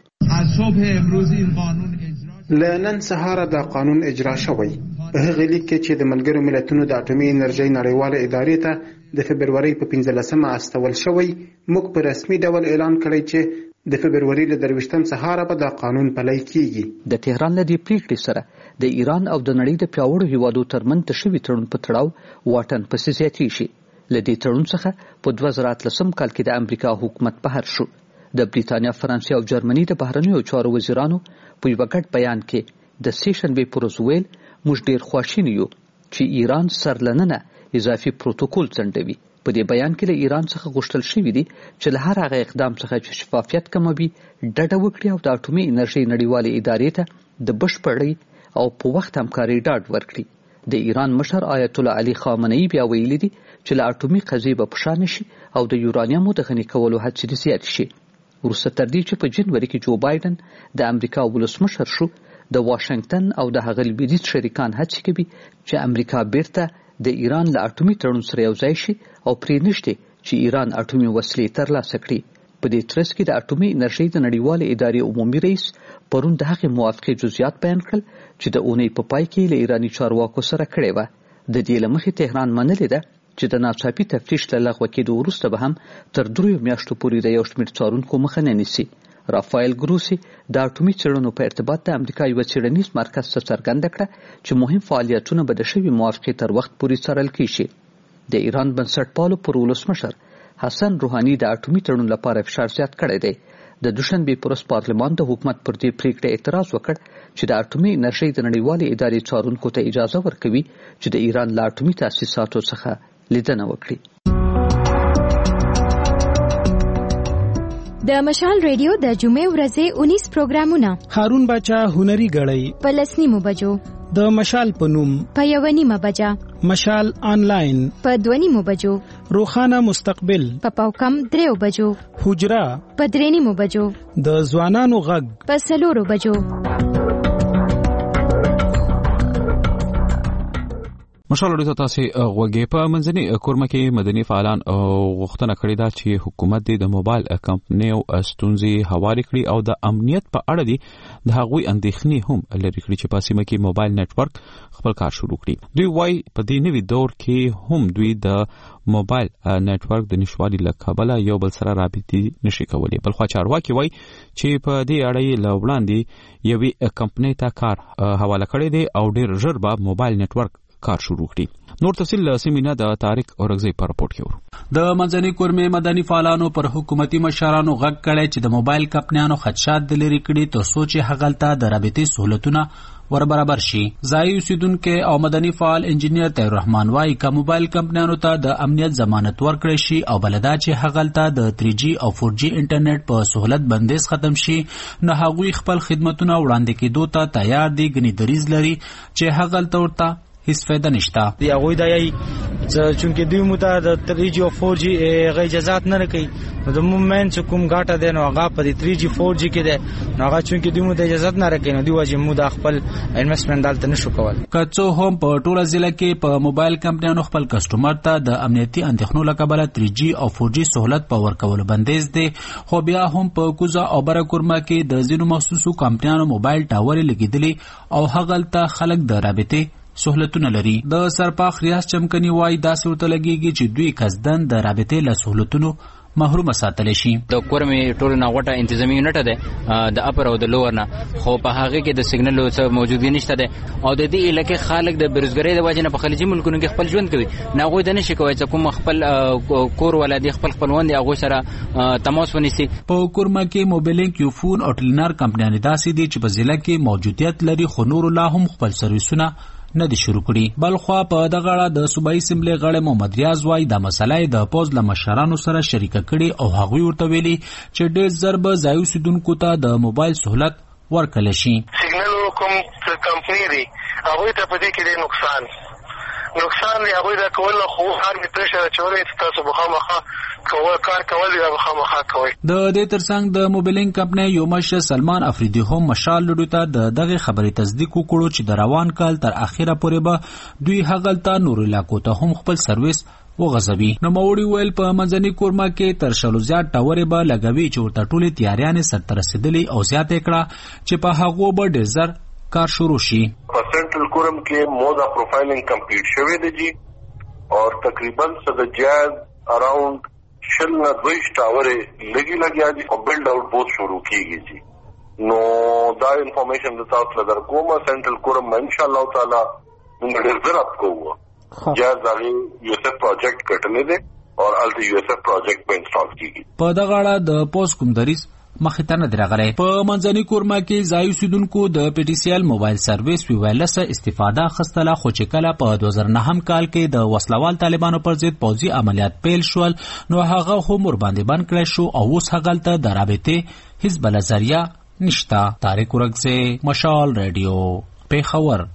لنن سهار د قانون اجرا شوی. هغه لیک چې د ملګرو ملتونو د اټومي انرژي نړیواله ادارې ته د فبرवरी په 15مه استول شوی، موږ په رسمي ډول اعلان کړی چې د فبرवरी له 23 سهار به د قانون پلی کیږي. د تهران له دې پریکړې سره د ایران او د نړۍ د پیاوړو هیوادو ترمنځ تشوي تړون په تړاو واټن پسې زیاتی شي. له دې تړون څخه په 2013 کال کې د امریکا حکومت بهر شو. د بریتانیا، فرانسې او جرمني د بهرنیو چارو وزیرانو په یو ګډ بیان کې د سیشنبې پر ورځ ویل موږ ډیر خواشینی یو چې ایران سرلننه اضافي پروتوکول ځنډوي. په دې بیان کې له ایران څخه غوښتل شوی دی چې له هر هغه اقدام څخه چې شفافیت کموي ډډه وکړي او د اټومي انرژي نړیوالې ادارې ته د بشپړې او په وخت همکاري ډاډ ورکړي. د ایران مشر آیت الله علي خامنه‌ای بیا ویلي دي چې له اټومي قضیې به په شا نشي او د یورانیمو د غني کولو هڅې دې زیاتې شي. وروسته تر دې چې په جنوري کې جو بایدن د امریکا ولسمشر شو، د واشنگټن او د هغه لویدیځ شریکان هڅې کوي چې امریکا بیرته د ایران له اټومي تړون سره یو ځای شي او پرې نشته چې ایران اټومي وسلې ترلاسه کړي. په دې ترڅ کې د اټومي انرژۍ د نړیوالې ادارې عمومي رئیس پرون د هغې موافقې جزئیات بیان کړل چې د اونۍ په پای کې له ایراني چارواکو سره کړې وه. د دې له مخې تهران منلې ده چې د ناڅاپي تفتیش له لغوه کېدو وروسته به هم تر 3 میاشتو پورې د یو شمېر څارونکو مخه نه نیسي. رافایل ګروسي د اټومي څېړنو په ارتباط د امریکا یوه څېړنیز مرکز ته څرګنده کړه چې مهم فعالیتونه به د شوې موافقې تر وخت پورې څارل کیږي. د ایران بنسټپالو پر ولسمشر حسن روحاني د اټومي تړون لپاره فشار زیات کړی دی. د دوشنبې پر ورځ پارلمان د حکومت پر دې پریکړه اعتراض وکړ چې د اټومي انرژۍ د نړیوالې ادارې څارونکو ته اجازه ورکوي چې د ایران له اټومي تاسیساتو څخه لیدنه وکړي. د مشال ریډیو د جمعې ورځې 19 پروګرامونه هارون باچا هنري غړی په 10 بجو، د مشال په نوم په 1 بجه، مشال آنلاین په 2 بجو، روخانه مستقبل په پاوکم 3 بجو، حجره په 3 بجو، د ځوانانو غږ په 4 بجو. مشال ته تاسو غوږی په منځني کورمه کې مدني فعالان غوښتنه کړې ده چې حکومت د موبایل کمپنیو ستونزې هواري کړي او د امنیت په اړه دي د هغوی اندېښنې هم لري کړي چې په سیمه کې موبایل نتورک خپل کار شروع کړي. دوی وايي په دې نوي دور کې هم دوی د موبایل نتورک د نشوالي له کبله یو بل سره رابطې نشي کولی. بل خو چارواکي وايي چې په دې اړه له وړاندې یوې کمپنۍ ته کار حواله کړی دی او ډېر ژر به موبایل نتورک کار شروع کړي. نور تفصیل سیمینه د طارق اورغزی پر راپورټ کې ورو. د منځني کورمې مدني فعالانو پر حکومتي مشرانو غږ کړی چې د موبایل کمپنیانو خدشات د لري کړي تر څو چې هغلته د رابطې سہولتونه ور برابر شي. ځای اوسیدونکو او مدني فعال انجینیر طاهر رحمان وايي چې موبایل کمپنیانو ته د امنیت ضمانت ورکړي شي او بلدا چې هغلته د 3G او 4G انټرنیټ په سہولت بندیز ختم شي نو هغوی خپل خدماتونه وړاندې کېدو ته تیار دي. غني دریز لري چې هغلته ورته هیڅ فایده نشته. دی هغه دایي چې دوی مو ته د 3G او 4G غي اجازهات نه کوي. د مومن چې کوم غاټه دی نو هغه په 3G 4G کې دی نو هغه چې دوی مو ته اجازهات نه راکوي نو دوی واجب مو د خپل انویسټمنټ دالته نشو کول. کڅو هم په ټوله ضلع کې په موبایل کمپنیانو خپل کسٹمر ته د امنیتي اندېښنو لکه 3G او 4G سہولت په ورکولو بندیز دی. خو بیا هم په کوزه او برکورما کې د ځینو مخصوصو کمپنیانو موبایل ټاور لګیدلي او هغلته خلک د رابطې سہولتونه لري. د سرپاخ ریاض چمکني وای داسې ورته لګیږي چې دوی قصدن د رابطې له سہولتونو محروم ساتل شي. د کورمې ټولو نه غوټه انتظامی یونټ ده د اپر او د لوور نه خو په هغه کې د سیګنل څه موجودګي نشته ده او د دې علاقې خلک د بیروزګاری د وجې نه په خلیجي ملکونو کې خپل ژوند کوي نه غوي د نشي کوي چې کوم خپل کور ولادي خپل خپلوان دي هغه سره تماس ونیسي. په کورما کې موبایلینګ یوفون او ټلینار کمپنیان داسې دي چې په ضلع کې موجودیت لري خو نور لا هم خپل سرویسونه نه دي شروع کړي. بل خو په دغه اړه د صوبایي اسمبلی غړی محمد ریاض وای د مسلې د پوز له مشرانو سره شریک کړي او هغوی ورته ویلي چې ډېر ضرب ځای اوسیدونکو ته د موبایل سہولت ورکړل شي. سیګنل کوم کمپنی دی هغه ته په دې کې د نقصان دی هغه د کول خو هر مترشه چورې تاسو بخامخه کار کول دی بخامخه کوي. د دې ترڅنګ د موبایلینګ کمپنۍ یو مشر سلمان افریدي هم مشال لډو ته دغه خبرې تصدیق وکړو چې د روان کال تر اخیره پورې به دوی هغلته نور علاقو ته هم خپل سرویس وغځوي. نو موري ویل په منځني کورما کې تر شلو زیات ټاورې به لګوي چې ورته ټولې تیاریانې سرته رسېدلې او زیاته کړه چې په هغو به ډېر زر کار شروع شي. په سنټرل کورم کې مودا پروفایلینګ کمپلیټ شوی دی جی او تقریبا صد جاز اراوند 22 ټاورې لګیا دي او بلډ آؤٹ بہت شروع کیږي جی. نو دا انفارمیشن د تاسو لپاره کومه سنټرل کورم ان شاء الله تعالی موږ ډېر زر اپ کوو. جاز هغه یو څه پروجیکټ کټلې دي او الته یو څه پروجیکټ په انسټال کیږي. په دغه اړه د پوس کوم دریس مخې ته نه درغلی. په منځني کورما کې ځای اوسیدونکو د PTCL موبایل سرویس ویلس استفاده اخیستله خو چې کله په 2009 کال کې د وسلوال طالبانو پر ضد پوځي عملیات پیل شول نو هغه هم ور باندې بند کړی شو او اوس هغلته د رابطې هیڅ بله ذریعه نشته. طارق اورغزی، مشال ریډیو، پیښور.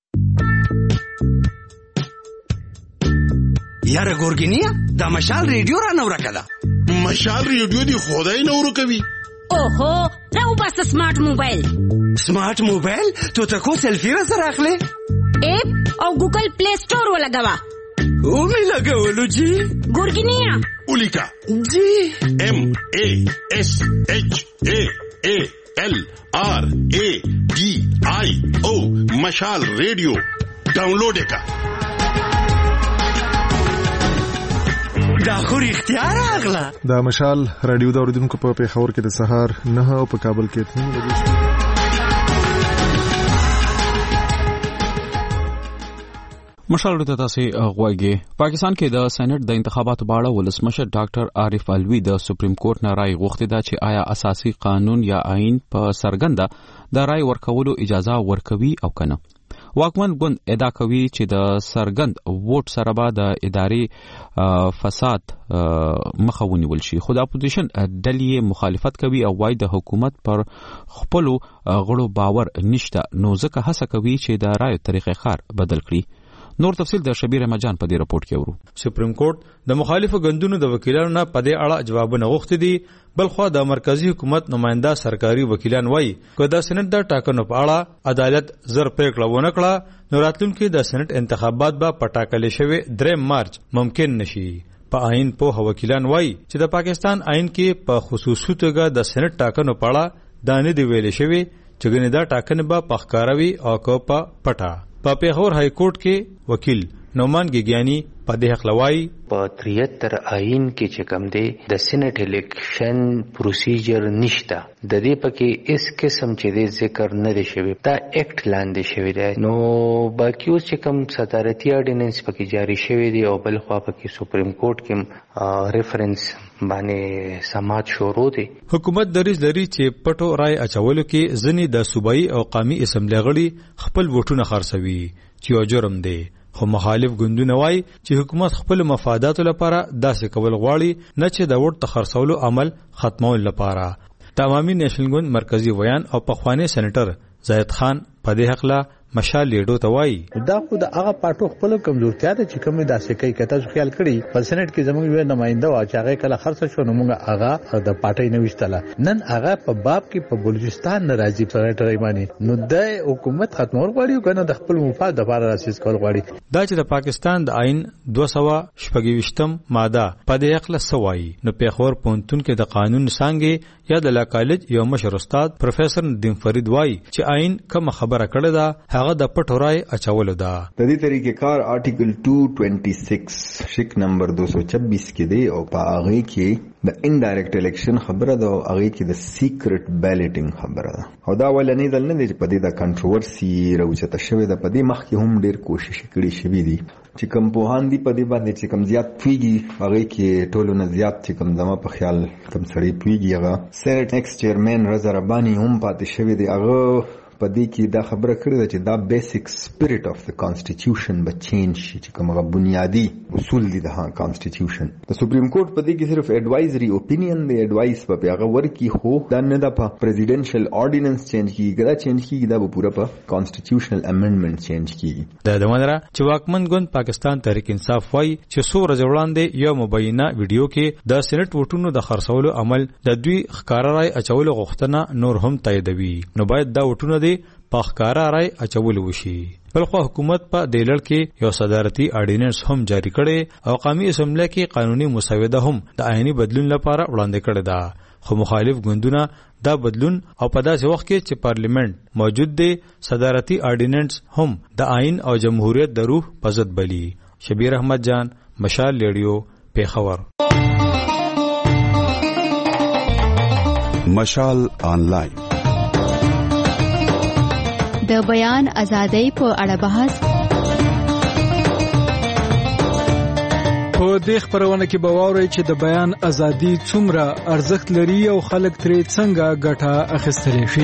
یاره ګورګینیا دا مشال ریډیو را نو راکړه. مشال ریډیو دی خدای نو ورکوي. اوهو راو بس سمارټ موبایل. سمارټ موبایل ته تاسو سلفي را سره اخلي؟ اپ او ګوګل پلی سٹور ولګوا. او می لګولو جی. ګورګینیا ولیکا جی MASHALRADIO مشال ریډیو ډاونلوډ کا. دا خو اختیار اغلا. دا مشال رادیو دا اوریدونکو په پیښور کې د سهار 9 او په کابل کې 3 بجې. مشال ته تاسو غواګي. پاکستان کې د سېنات د انتخاباتو په اړه ولسمشر ډاکټر عارف علوي د سپریم کورټ نه رائے غوښتې ده چې آیا اساسي قانون یا آئین په سرګنده د رائے ورکولو اجازه ورکوي او کنه. واکمن ګوند ادعا کوي چې د سرګند ووټ سره به د اداري فساد مخه ونیول شي، خو د اپوزیشن ډلې مخالفت کوي او وايي د حکومت پر خپلو غړو باور نشته، نو ځکه هڅه کوي چې د رائے طریقې کار بدل کړي. نور تفصیل د شبیر مجان په دې رپورت کې ورو. سپریم کورټ د مخالفو ګوندونو د وکیلانو نه په دې اړه جوابونه غوښتي دي، بلخو د مرکزی حکومت نماینده سرکاري وکیلان وایي چې د سېنات د ټاکنو په اړه عدالت زر پریکړه ونه کړه نو راتلونکي د سېنات انتخابات به په ټاکلې شوی 3 مارچ ممکن نشي. په آئین په وکیلان وایي چې د پاکستان آئین کې په خصوصي توګه د سېنات ټاکنو په اړه دانه دی ویل شوی چې ګنې دا ټاکنه به پخکاروي او کو په پټه. په پیښور های کورټ کې وکیل نومان ګیګیانی په دې حق لوي په 73 آئین کې چې کوم دی د سېنات الیکشن پروسیجر نشته، د دې پکې اس قسم چې د ذکر نه دی شوی، دا اکټ لاندې شوی دی. نو باقي اوس چې کوم صدارتي اورډیننس پکې جاری شوی دی او بل خوا پکې سپریم کورټ کې ریفرنس باندې سماعت شروع دی. حکومت دریځ لري چې پټو رائے اچولو کې ځنی د صوبایي او قومي اسمبلی غړي خپل ووټونه خرڅوي چې یو جرم دی. خو مخالف ګوندونه وایي چې حکومت خپل مفاداتو لپاره داسې کول غواړي نه چې د ووټ خرڅولو عمل ختمول لپاره. تمامي نېشنل ګوند مرکزی ویان او پخوانی سېنیټر زاید خان په دې حق لا مشال لیډو ته وایي دا خو د هغه پټو خپل کمزورتیا ده چې کوم داسې کوي کته خیال کړي. په سېنات کې زموږ یو نماینده وا چې هغه کله خرڅ شو نو موږ هغه د پټي نه وشتله، نن هغه په باب کې په بلوچستان ناراضي سېنیټر ایمانی نو د حکومت ختمول غواړي کنه د خپل مفاد لپاره راسیس کول غواړي. دا چې د پاکستان د آئین 226 ماده په دې حق له سوایي نو پیښور پونتون کې د قانون څنګه یا د لا کالج یو مشر استاد پروفیسور ندیم فرید وایي چې آئین کوم خبره کړې ده هغه د پټو رائے اچول ده. د دې طریقې کار آرټیکل 226 شک نمبر 226 کې دی او په هغه کې د انډایرکټ الیکشن خبره ده او هغه کې د سیکرټ بیلټینګ خبره ده او دا ولنې دل نه دی چې په دې د کنټروورسي راوچته شوی ده. په دې مخ کې هم ډیر کوشش کړی شوی دی چې کوم پوهان دی په دې باندې چې کوم زیات پیږي هغه کې ټولو نه زیات چې کوم زما په خیال کوم سړی پیږي هغه سېنات ایکس چیرمن رضا ربانی هم پاتې شوی دی. هغه په دې کې دا خبره کړې ده چې دا بیسیک سپیرټ اف د کانسټیټیوشن به چینج شي چې کومه بنیادی اصول دي د کانسټیټیوشن. د سپریم کورټ په دې کې صرف ایڈوایزري اوپینین دی، ایڈوایس په هغه ورکی خو دا نه د پریزیډنشل اورډیننس چینج کیږي، دا چینج کیږي دا به پوره په کانسټیټیوشنل امندمنت چینج کیږي. د دمنره چې واکمن ګوند پاکستان تحریک انصاف وایي چې څو ورځې وړاندې یو مبینه ویډیو کې د سېنات ووټونو د خرڅولو عمل د دوی ښکارا رائے اچولو غوښتنه نور هم تاییدوي، نو باید دا ووټونه په ښکارا رائے اچول وشي. بلخو حکومت په دې لړ کې یو صدارتي اورډیننس هم جاری کړي او قومي اسمبلی کې قانوني مسوده هم د آئینی بدلون لپاره وړاندې کړي ده. خو مخالف ګوندونه دا بدلون او په داسې وخت کې چې پارلیمنت موجود دی صدارتي اورډیننس هم د آئین او جمهوریت د روح په ضد بلی. شبیر احمد جان، مشال ریډیو، پیښور. مشال آنلاین د بیان ازادۍ په اړه بحث. په دې خبرونه کې به واورئ چې د بیان ازادي څومره ارزښت لري او خلک ترې څنګه ګټه اخیستلی شي.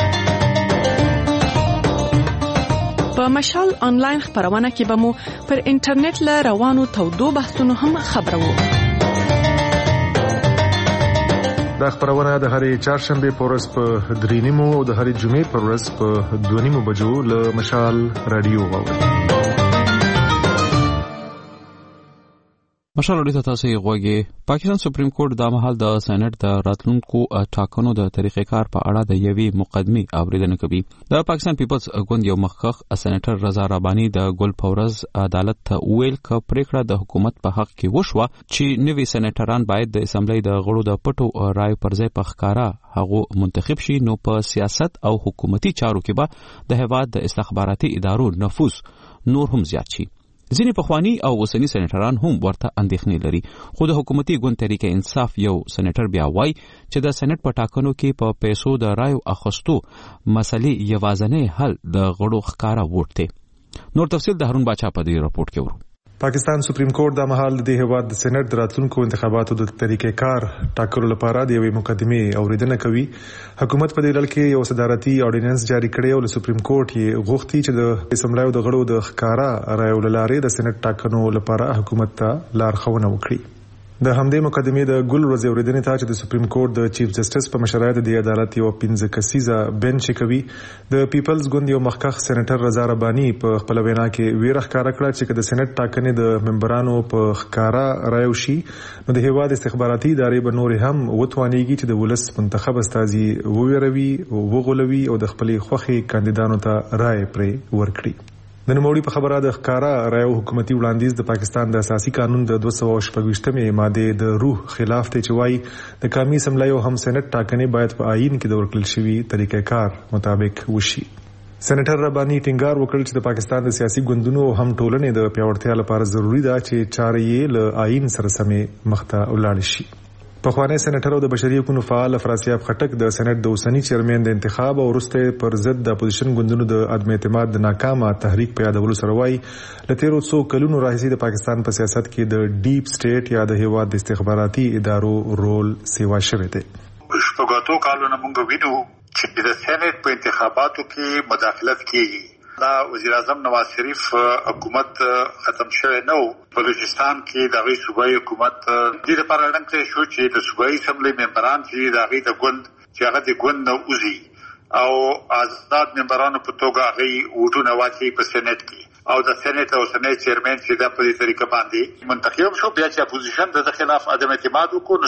په مشال آنلاین خبرونه کې به مو پر انټرنیټ له روانو تودو بحثونو هم خبرو. د دا خبرونه د هرې چهارشنبه په ورځ په 3:30 او د هرې جمعې په ورځ په 2:30 بجو له مشال رادیو واورئ. مشال اړیته تاسو یې غوږی. پاکستان سپریم کورټ د مهال د سېنات د راتلونکو ټاکنو د طریقې کار په اړه د یوې مقدمې اوریدنه کوي. د پاکستان پیپلز ګوند یو مخکښ سېنیټر رضا رباني د ګل پورز عدالت ته ویل ک پریکړه د حکومت په حق کې وشوه چې نوي سېنیټران باید د اسمبلی د غړو د پټو رائے پر ځای په ښکارا هغه منتخب شي، نو په سیاست او حکومتي چارو کې به د هیواد د استخباراتي ادارو نفوذ نور هم زیات شي. ځینې پخوانی او اوسنی سېنیټران هم ورته اندېښنې لري، خو د حکومتي ګوند طریقه انصاف یو سېنیټر بیا وایي چې د سېنات په ټاکنو کې په پیسو د رایو اخیستو مسلې یوازینی حل د غړو ښکارا ووټ دی. نور تفصیل د هارون باچا په دې راپورټ کې ورو. پاکستان سپریم کورټ د مهال د هیواد د سېنات د راتلونکو انتخاباتو د طریقې کار ټاکلو لپاره د یوې مقدمې اوریدنه کوي. حکومت په دې ډول کې یو صدارتي اورډیننس جاری کړی او سپریم کورټ یې غوښتي چې د اسمبلی د غړو د ښکارا رایو لارې د سېنات ټاکنو لپاره حکومت ته لارښوونه وکړي. د همدې مقدمې د ګل ورځ اوریدنې ته چې د سپریم کورټ د چیف جسټس په مشرۍ د عدالت یو 15 کسیزه بنچ کوي، د پیپلز ګوند یو مخکښ سېنیټر رضا رباني په خپل وینا کې ویره ښکاره کړه چې د سېنات ټاکنې د ممبرانو په ښکارا رایو شي نو د هیواد استخباراتي ادارې به نور هم وتوانیږي چې د ولس منتخب استازي وویروي او وغولوي او د خپلې خوښې کاندیدانو ته رایې پرې ورکړي. د نوموړي په خبره د ښکارا رایو حکومتي وړاندیز د پاکستان د اساسي قانون د 226 ماده د روح خلاف دی چې وايي د قومي اسمبلی او هم سېنات ټاکنې باید په آئین کې د ورکړل شوی طریقې کار مطابق وشي. سېنیټر رباني ټینګار وکړ چې د پاکستان د سیاسي ګوندونو او هم ټولنې د پیاوړتیا لپاره ضروری ده چې چارې یې له آئین سره سمې مخته ولاړ شي. پخوانی سېنیټر او د بشري حقوقو فعال افراسیاب خټک د سېنات د اوسنی چیرمن د انتخاب او وروسته پر ضد د اپوزیشن ګوندونو د عدم اعتماد د ناکامه تحریک په یادولو سره وایي له تیرو څو کلونو راهیسې د پاکستان په سیاست کې د ډیپ سټیټ یا د هیواد د استخباراتي ادارو رول سیوا شوی دی. شپږاتو کالونو موږ وینو چې د سېنات په انتخاباتو کې مداخلت کیږي. دا وزیر اعظم نواز شریف حکومت ختم شوی نو، بلوچستان کې د غي صوبایي حکومت د لپاره رنګ ته شو چې د صوبایي اسمبلی ممبران چې د غي د ګوند چې هغه د ګوند نو اوزي او آزاد ممبرانو په توګه غي وټونه واچي په سېنات کې او د سېنات او سېنات چیرمن چې د په دې طریقه باندې منتخب شو، بیا چې اپوزیشن د خلاف عدم اعتماد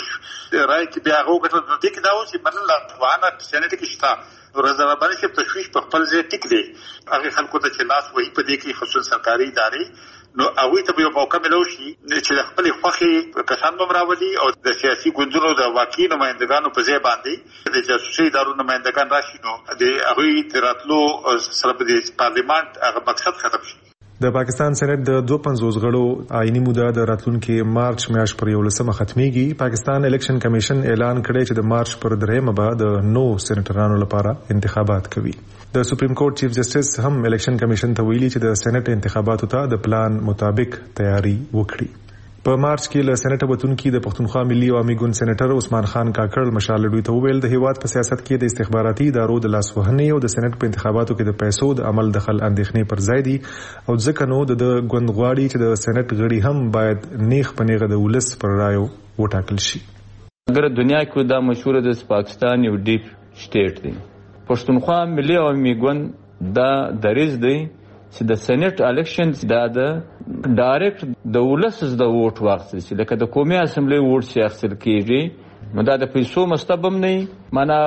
وکړ رائے کې بیا هغه کتل د دې دا و چې مثلا وانه سېنات کې شته رضا رباني چې تشویش په خپل ځای ټیک دی. هغه خلکو ته چې لاس وایي په دې کې خصوصي سرکاري ادارې نو هغه ته یو موقع ملو شي چې د خپل خوخي کسان بمراولي او د سیاسي ګوندونو د واکي نمائندګانو په ځای باندې د جاسوسي ادارو نمائندګان راشي نو د هغه تراتلو سره د پارلیمنت هغه مقصد ختم شي. د پاکستان سېنات د 250 غړو آئینی موده د راتلونکي مارچ میاشت پر 11 ختميږي. پاکستان الیکشن کمیشن اعلان کړی چې د مارچ پر 3 به د نو سېنیټرانو لپاره انتخابات کوي. د سپریم کورټ چیف جسټس هم الیکشن کمیشن ته ویلي چې د سېنات انتخاباتو ته د پلان مطابق تیاری وکړي. په مارچ کې له سېنات وتونکو د پښتونخوا ملي عوامي ګوند سېنیټر عثمان خان کاکړ مشال دوی ته ویل د هیواد په سیاست کې د استخباراتي ادارو د لاسوهنې او د سېنات په انتخاباتو کې د پیسو د عمل دخل اندېښنې پر ځای دي او ځکه نو د ګوند غواړي چې د سېنات غړي هم باید نیغ پنیغه د ولس پر رایو وټاکل شي. اگر دنیا کې دا مشهور د پاکستان یو ډیپ سټیټ دی، پښتونخوا ملي عوامي ګوند دا دریز دی چې د سېنات الیکشن دا د ډایرکټ د ولس د ووټ واخیستل شي، لکه د قومي اسمبلی ووټ چې اخیستل کیږي نو دا د پیسو مستبم نه معنا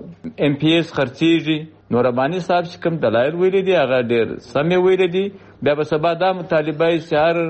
ام پی ایس خرڅیږي. نو رباني صاحب چې کوم دلایل ویلي دي هغه ډېر سمې ویلي دي. بیا به سبا دا مطالبه چې هر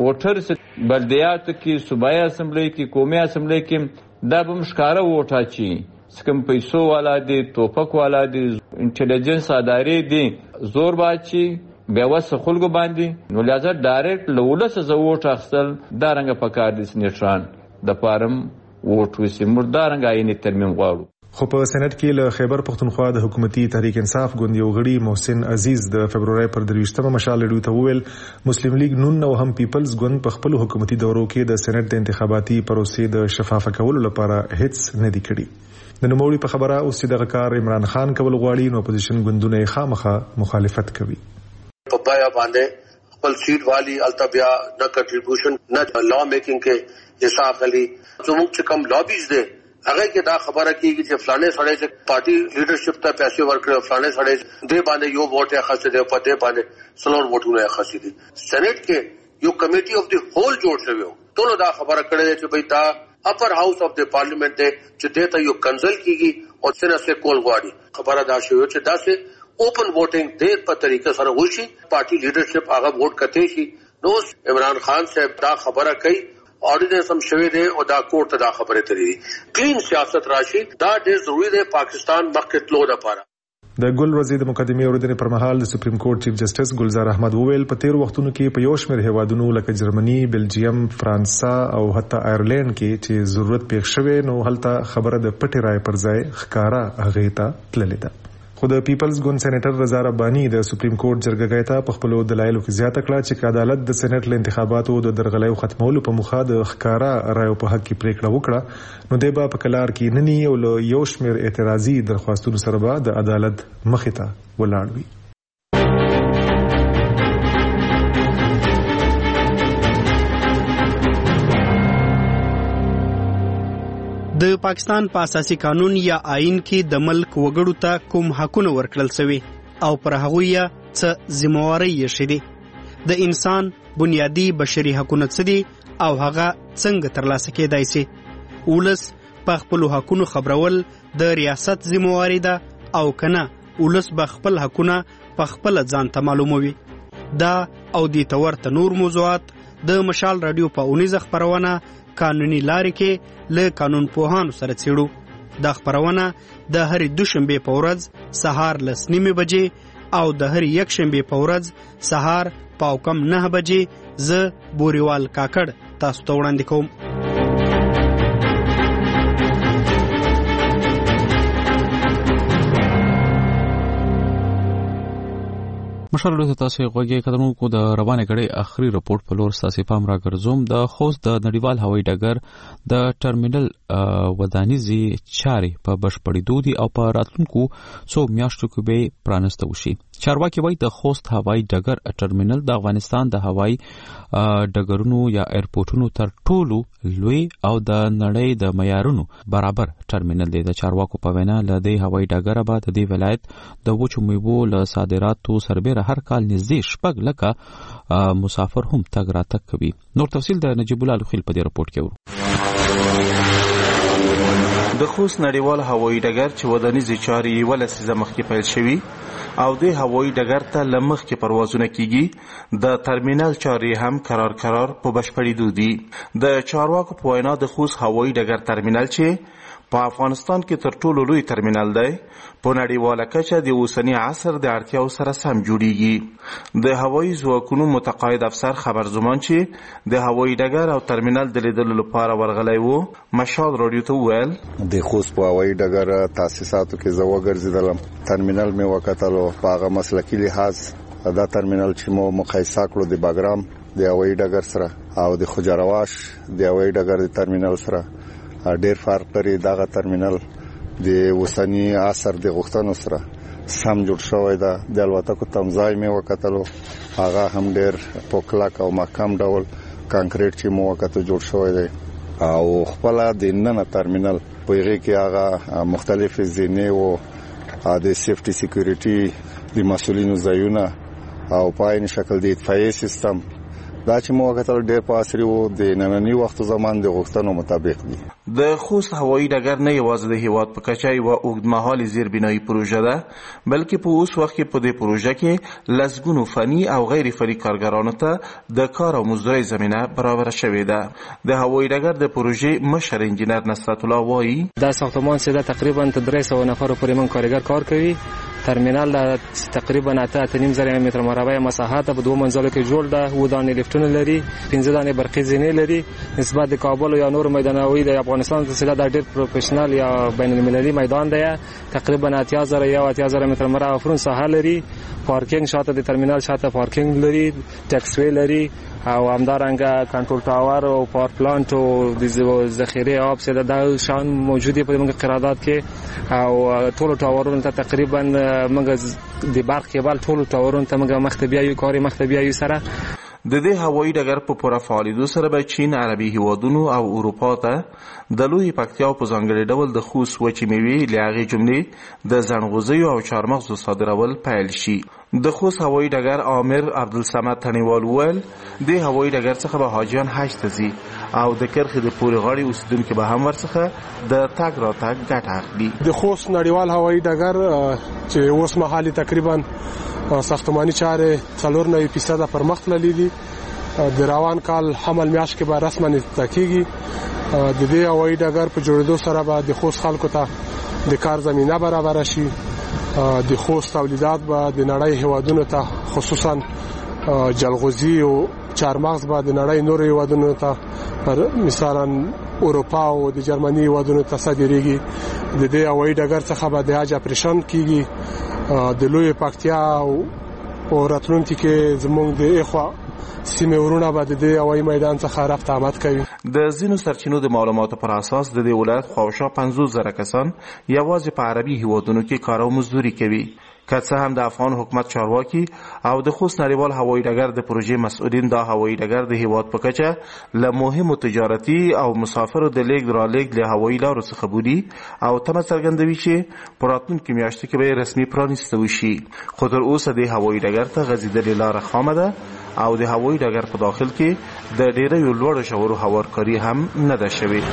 ووټر بلدیاتو کې صوبایي اسمبلی کې قومي اسمبلی کې دا به مشکاره ووټ اچي سکم پیسو والا دي، توپک والا دي، انټيليجنس ادارې دي، زور باچی بیا وسه خلکو باندې نو لازم ډایرکټ لولس زوټ اخستل دا رنګ پکار دي سنټران د پارم ووټ وسی مردارنګ عیني ترمیم غواړو. خو په سېنات کې له خیبر پښتونخوا د حکومتي تحریک انصاف ګوند یو غړي محسن عزیز د فبرवरी پر 23 مشال لړۍ ته وویل مسلم لیگ نون او هم پیپلز ګوند په خپل حکومتي دورو کې د سېنات د انتخاباتي پروسې د شفافه کولو لپاره هیڅ نه دی کړی. د نوموړي په خبره اوس چې د کار عمران خان کول غواړي نو اپوزیشن ګوندونه خامخا مخالفت کوي. په پایا باندې خپل سیټ والی التبیا د کنټریبیوشن نه لا میکینګ کې حساب غلي زموږ چې کم لابیز دي هغه کې دا خبره کیږي چې فلانه سړی چې پارټي لیډرشپ ته پیسې ورکړي فلانه سړی دې باندې یو ووټ یې خاصه دی په دې باندې سلور ووټونه یې خاصه دي. سېنات کې یو کمیټي اف دی هول جوړ شوی و ټول دا خبره کړې چې بھئی دا اپر هاوس اف دی پارلیمنت دی چې دته یو کنسل کیږي او څنګه سه کول غواړي. خبره دا شوی چې دا سه اوپن ووټینګ دې په طریقې سره وشي پارټي لیډرشپ هغه ووټ کوي شي. نو عمران خان صاحب دا خبره کوي ऑर्डिनेंस हम शवे दे और दा कोर्ट दा खबरें तरी क्लीन सियासत राशि दा डे जरूरी दे पाकिस्तान मक्केतलो दा पारा. د ګل ورځې د مقدمې اوریدنې پر مهال د سپریم کورټ چیف جسټس ګلزار احمد وویل په تیر وختونو کې په یو شمېر هیوادونو لکه جرمني، بلجیم، فرانسا او حتی آیرلند کې چې ضرورت پېښ شوی نو هلته خبره د پټې رائے پر ځای ښکارا هغې ته تللې ده. خو د پیپلز ګوند سېنیټر رضا رباني د سپریم کورټ جرګه ته په خپل دلایلو کې زیاته کړه چې عدالت د سېنیټ له انتخاباتو د درغلیو ختمولو په مخه د ښکارا رایو په حق کې پریکړه وکړه نو د با په کلار کې نني او یو شمېر اعتراضي درخواستونو سره به د عدالت مخې ته ولاړ وي. د پاکستان په اساسي قانون یا آئین کې د ملک وګړو ته کوم حقونه ورکړل شوي او پر هغه یې څه ذمہواری یې شې دي. د انسان بنیادی بشري حقونه څه دي او هغه څنګه ترلاسه کېدای شي. ولس په خپل حقونو خبرول د ریاست ذمہواری ده او کنه ولس به خپل حقونه په خپل ځان ته معلوموي. دا او د تورته نور موضوعات د مشال رادیو په 19 خبرونه قانوني لارې کې له قانون پوهانو سره څېړو. دا خبرونه د هر دوشنبه په ورځ سهار 9:30 بجې او د هر یک شنبه په ورځ سهار 9:30 بجې ز بوريوال کاکړ تاسو ته وړاندې کوم. مشرلو تاسو غوږی کډنو کو د روانه غړي اخري رپورت په لور ساسي پام را ګرځوم. د خوست د نړیوال هوایي ډګر د ټرمینل ودانیزي چاري په بشپړېدو دي او په راتلونکو څو میاشتو کې به پرانسته وشي. چارواکي وایي د خوست هوایي ډګر ټرمینل د افغانستان د هوایي ډګرونو یا ایرپورټونو تر ټولو لوی او د نړۍ د معیارونو برابر ټرمینل دی. د چارواکو په وینا له دې هوایي ډګر به د دې ولایت د وچو میوو له صادراتو سربېره هر کال نږدې 6 لکه مسافر هم تګ راتګ کوي. نور تفصیل د نجیب الله لخیل په دې رپورت کې ورو. د خوست نړیوال هوایي ډګر چې ودانیزي چاري ولسیزه مخکې پیل شوي او د هوایي ډګر ته لمخ کې پروازونه کیږي. د ترمینل چاري هم قرار په بشپړېدو دي. د چارواکو په وینا د خوست هوایي ډګر ترمینل چې په افغانستان کې تر ټولو لوی ترمینل دی په نړیواله کچه د اوسنی عصر د اړتیاو سره سم جوړیږي. د هوایي ځواکونو متقاعد افسر خبر زمان چې د هوایي ډګر او ترمینل د لیدلو لپاره ورغلی وو مشال رادیو ته وویل د خوست په هوایي ډګر تاسیساتو کې زه وګرځېدلم. ترمینل مې وکتلو په هغه مسلکي لحاظ دا ترمینل چې مو مقایسه کړو د باګرام د هوایي ډګر سره او د خوجرواش د هوایي ډګر د ترمینل سره ډېر فرق لري. دغه ترمینل د اوسنی عصر د غوښتنو سره سم جوړ شوی ده. د الوتکو تمځای مې وکتلو هغه هم ډېر پوکلک او محکم ډول کانکریټ چې مو وکتو جوړ شوی دی او خپل د نن ترمینل په هغه کې هغه مختلف زینې او د سیفټي سکیورټي د مسولینو ځایونه او په عین شکل د اطفائیه سیستم دا چې مو وکتل ډېر په عصري وو د نننی وخت زمان د غوښتنو مطابق دي. د خوست هوایي ډګر نه یوازې د هیواد په کچه یوه اوږدمهالې زیربنایي پروژه ده بلکې په اوس وخت کې په دې پروژه کې لسګونو فني او غیر فني کارګرانو ته د کار او مزدورۍ زمینه برابره شوې ده. د هوایي ډګر د پروژې مشر انجینر نصرت الله وایي دا ساختمان سیده تقریبا 300 نفر پورې من کارګر کار کوي. ترمینال تقریبا 8.5 متر مربع مساحت په دوه منزلو کې جوړ ده. ودانې لفټونه لري، 15 دانې برقي زینې لري. نسبت د کابل یا نور میدانوي د افغانستان څخه د ډېر پروفیشنل یا بین المللي میدان دی. تقریبا 8000 متر مربع فرون ساحه لري. پارکینګ شاته د ترمینال شاته پارکینګ لري، ټیکس وی لري او همدارنګه کنټرول ټاور او پاور پلانټ او د ذخیره آب سره د شان موجودي په موږ قرارداد کې او ټول ټاورونو ته تقریبا موږ د برق کېبل ټول ټاورونو ته موږ مختبیایي کاری مختبیایي سره د دې هوایي ډګر په پوره فعالیدو سره به چین، عربي هیوادونو او اروپا ته د لویې پکتیا په ځانګړي ډول د خوست وچې میوې له هغې جملې د زڼغوزیو او چهارمغزو صادرول پیل شي. د خوست هوایي ډګر آمر عبدالصمد تڼیوال وویل د هوایي ډګر څخه به حاجیان حج ته ځي او د کرخې د پورې غاړې اوسیدونکي به هم ورڅخه د تګ راتګ ګټه اخلي. د خوست نړیوال هوایي ډګر چې اوس مهال تقریبا ساختماني چارې 94% پرمخ تللي دي. د روان کال حمل میاشت کې به رسما افتتاح کیږي. د دې هوایي ډګر په جوړېدو سره به د خوست خلکو ته د کار زمینه برابر شي. د خوست تولیدات به د نړۍ هیوادونو ته خصوصا جلغوزي او چهارمغز به د نړۍ نورو هیوادونو ته مثلا اروپا او د جرمني هیوادونو ته صادریږي. د دې هوایي ډګر څخه به د حج اپریشن کیږي. د لوی پکتیا او راتلونکي کې زموږ د اخوا سیمه ورونه به د هوایي میدان څخه رفت آمد کوي. د ځینو سرچینو د معلوماتو پر اساس د دې ولایت خواوشا 50,000 کسان یوازې په عربي هیوادونو کې کار او مزدوري کوي. که څه هم د افغان حکومت چارواکي او د خوست نړیوال هوایي ډګر د پروژې مسؤلین دا هوایي ډګر د هیواد په کچه له مهمو تجارتي او مسافرو د لیږد رالېږد له هوایي لارو څخه بولي او تمه څرګندوي چې په راتلونکو میاشتو کې به رسمي پرانیسته وشي. خو تر اوسه د هوایي ډګر ته غځېدلې لاره خامه ده او د هوایي ډګر په داخل کې د ډېرو لوړو ژورو هوارکاري هم نه ده شوې.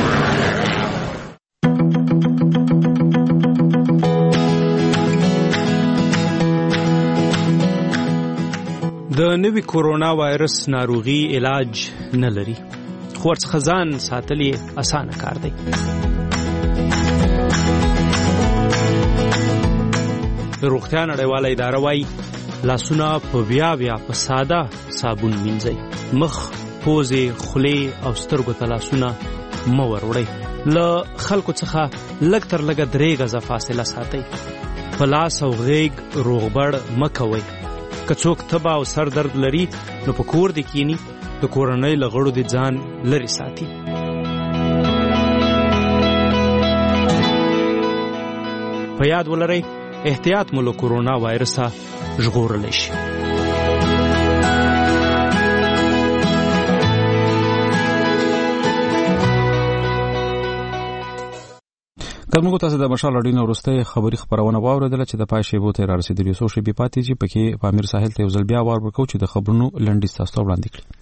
د نوي کورونا وایرس ناروغي علاج نه لري، خو ورڅخه ځان ساتل یې اسانه کار دی. د روغتیا نړیواله اداره وایي لاسونه په بیا په ساده صابون مینځئ. مخ، پوزې، خولې او سترګو ته لاسونه مه وروړئ. له خلکو څخه لږ تر لږه 3 غزه فاصله ساتئ. په لاس او غیږ روغبړ مه کوئ. که څوک تبه او سر درد لري نو په کور دې کینی، د کورنۍ له غړو دې ځان لرې ساتي. په یاد ولرئ احتیاط مو له کورونا وایرسه ژغورلی شي. موږ تاسو د مشال اډین ورسته خبري خبرونه واوریدل چې د پای شیبو ته رسیدلی سو شی بي پاتې چې پکې پامیر ساحل ته ځل بیا ورکو چې د خبرونو لنډیز تاسو ته وړاندې کړی.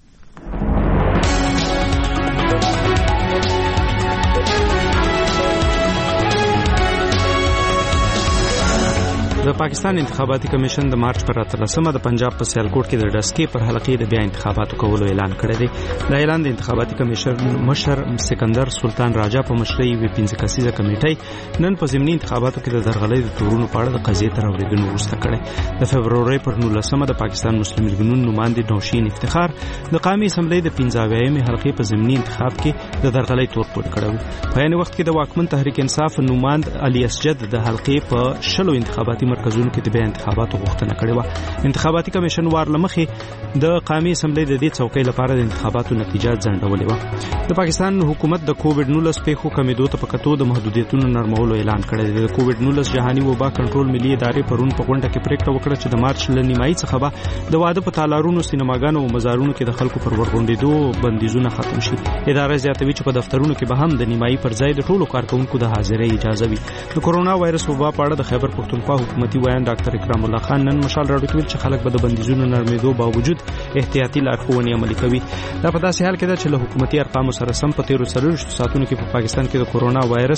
د پاکستان انتخاباتي کمیشن د مارچ پر 13مه د پنجاب په سیالکوټ کې د ډسکې پر حلقې د بیا انتخاباتو کولو اعلان کړی دی. دا اعلان د انتخاباتي کمیشن مشر سکندر سلطان راجا په مشرۍ یوې 15 کسیزه کمیټې نن په ضمني انتخاباتو کې د درغلۍ د تورونو په اړه د قضیې تر اورېدنې وروسته کړی. د فبرورۍ پر 19مه د پاکستان مسلم لیګونو نماینده نوشین افتخار د قومي اسمبلی د 15مې حلقې په ضمني انتخاب کې د درغلۍ تور پورته کړو. په یانه وخت کې د واکمن تحریک انصاف نماینده علي اسجد د حلقې په 10 انتخاباتي مرکزونو کې د بیا انتخاباتو غوښتنه کړې و. انتخاباتي کمیشن وار لمخې د قومي اسمبلی د دې څوکۍ لپاره د انتخاباتو نتیجه ځنډولې و. د پاکستان حکومت د کووډ-19 پیښو کمیدو ته پکتو د محدودیتونو نرمولو اعلان کړی دی. د کووډ-19 جهاني وبا کنټرول ملي ادارې پرون په غونډه کې پریکړه وکړه چې د مارچ ل نیمایي څخه به د واده په تالارونو، سینماګانو او مزارونو کې د خلکو پر ورغونډېدو بندیزونه ختم شي. اداره زیاتوي چې په دفترونو کې به هم د نیمایي پر ځای د ټولو کارکونکو د حاضرۍ اجازه وي. د کورونا وایرس وبا په اړه د خیبر پښتونخوا حکومتي وایي ډاکټر اکرام الله خان نن مشال راډیو کې ویل چې خلک به د بندیزونو نرمېدو باوجود احتیاطي لارښوونې عملي کوي. دا په داسې حال کې ده چې له حکومتي ارقامو سره سم په 13 ساعتونو کې په پاکستان کې د کورونا وایرس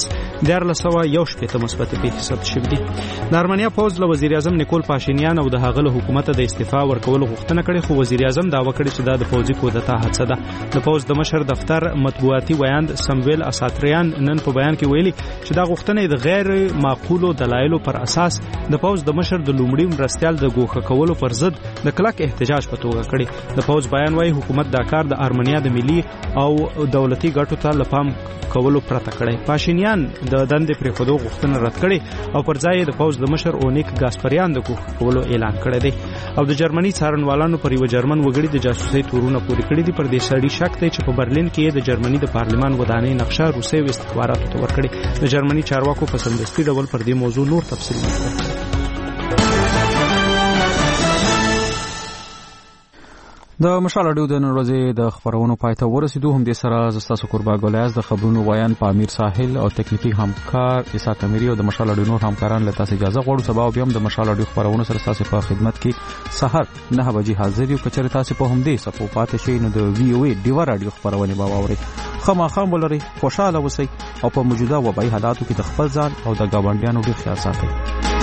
1401 مثبت پیښې ثبت شوې دي. د ارمنیا پوز له وزیر اعظم نیکول پاشینیان او د هغه له حکومت د استعفا ورکولو غوښتنه کړې، خو وزیر اعظم دعوا کړې چې دا د پوځي کودتا حادثه ده. د پوز د مشر دفتر مطبوعاتي ویاند سمویل اساتریان نن په بیان کې ویلي چې دا غوښتنه د غیر معقولو دلایلو پر اساس د پوز د مشر د لومړي مرستيال د ګوښه کولو پر ضد د کلک احتجاج په توګه کړي. د پوز بیان وايي حکومت دا کار د ارمنیا د ملي او دولتي ګټو ته لپام کولو پرته کړي. پاشینیان د دندې پرې خودو غوښتنه رد کړي او پر ځای د پوز د مشر اونیک ګاسپریان د ګوښه کولو اعلان کړی دی. او د جرمني څارنوالانو پر یو جرمن وګړي د جاسوسي تورونه پورې کړي دي. پر دې سړي شک دی چې په برلین کې د جرمني د پارلمان ودانۍ نقشه روسي او استخباراتو ته ورکړي. د جرمني چارواکو په سمدستي ډول پر دې موضوع نور تفصیل ورکړي. د مشال اډیو د نن ورځې د خبرونو پایته ورسېدو. هم د سره زستاسو قربا ګولیاز د خبرونو وایان په امیر ساحل او تکنیکی همکار اسحاق امیری او د مشال اډیو نور همکاران له تاسو اجازه غواړو. سبا بیا هم د مشال اډیو خبرونو سره تاسو په خدمت کې سحر 9 بجې حاضر یو. کچره تاسو په همدې صفو پاتې شئ نو د وی او ای ډیوا رادیو خبرونه به واورئ. خامخام ولري، خوشاله اوسئ او په موجوده وبای حالاتو کې د خپل ځان او د ګاونډیانو ډیر خیال ساتئ.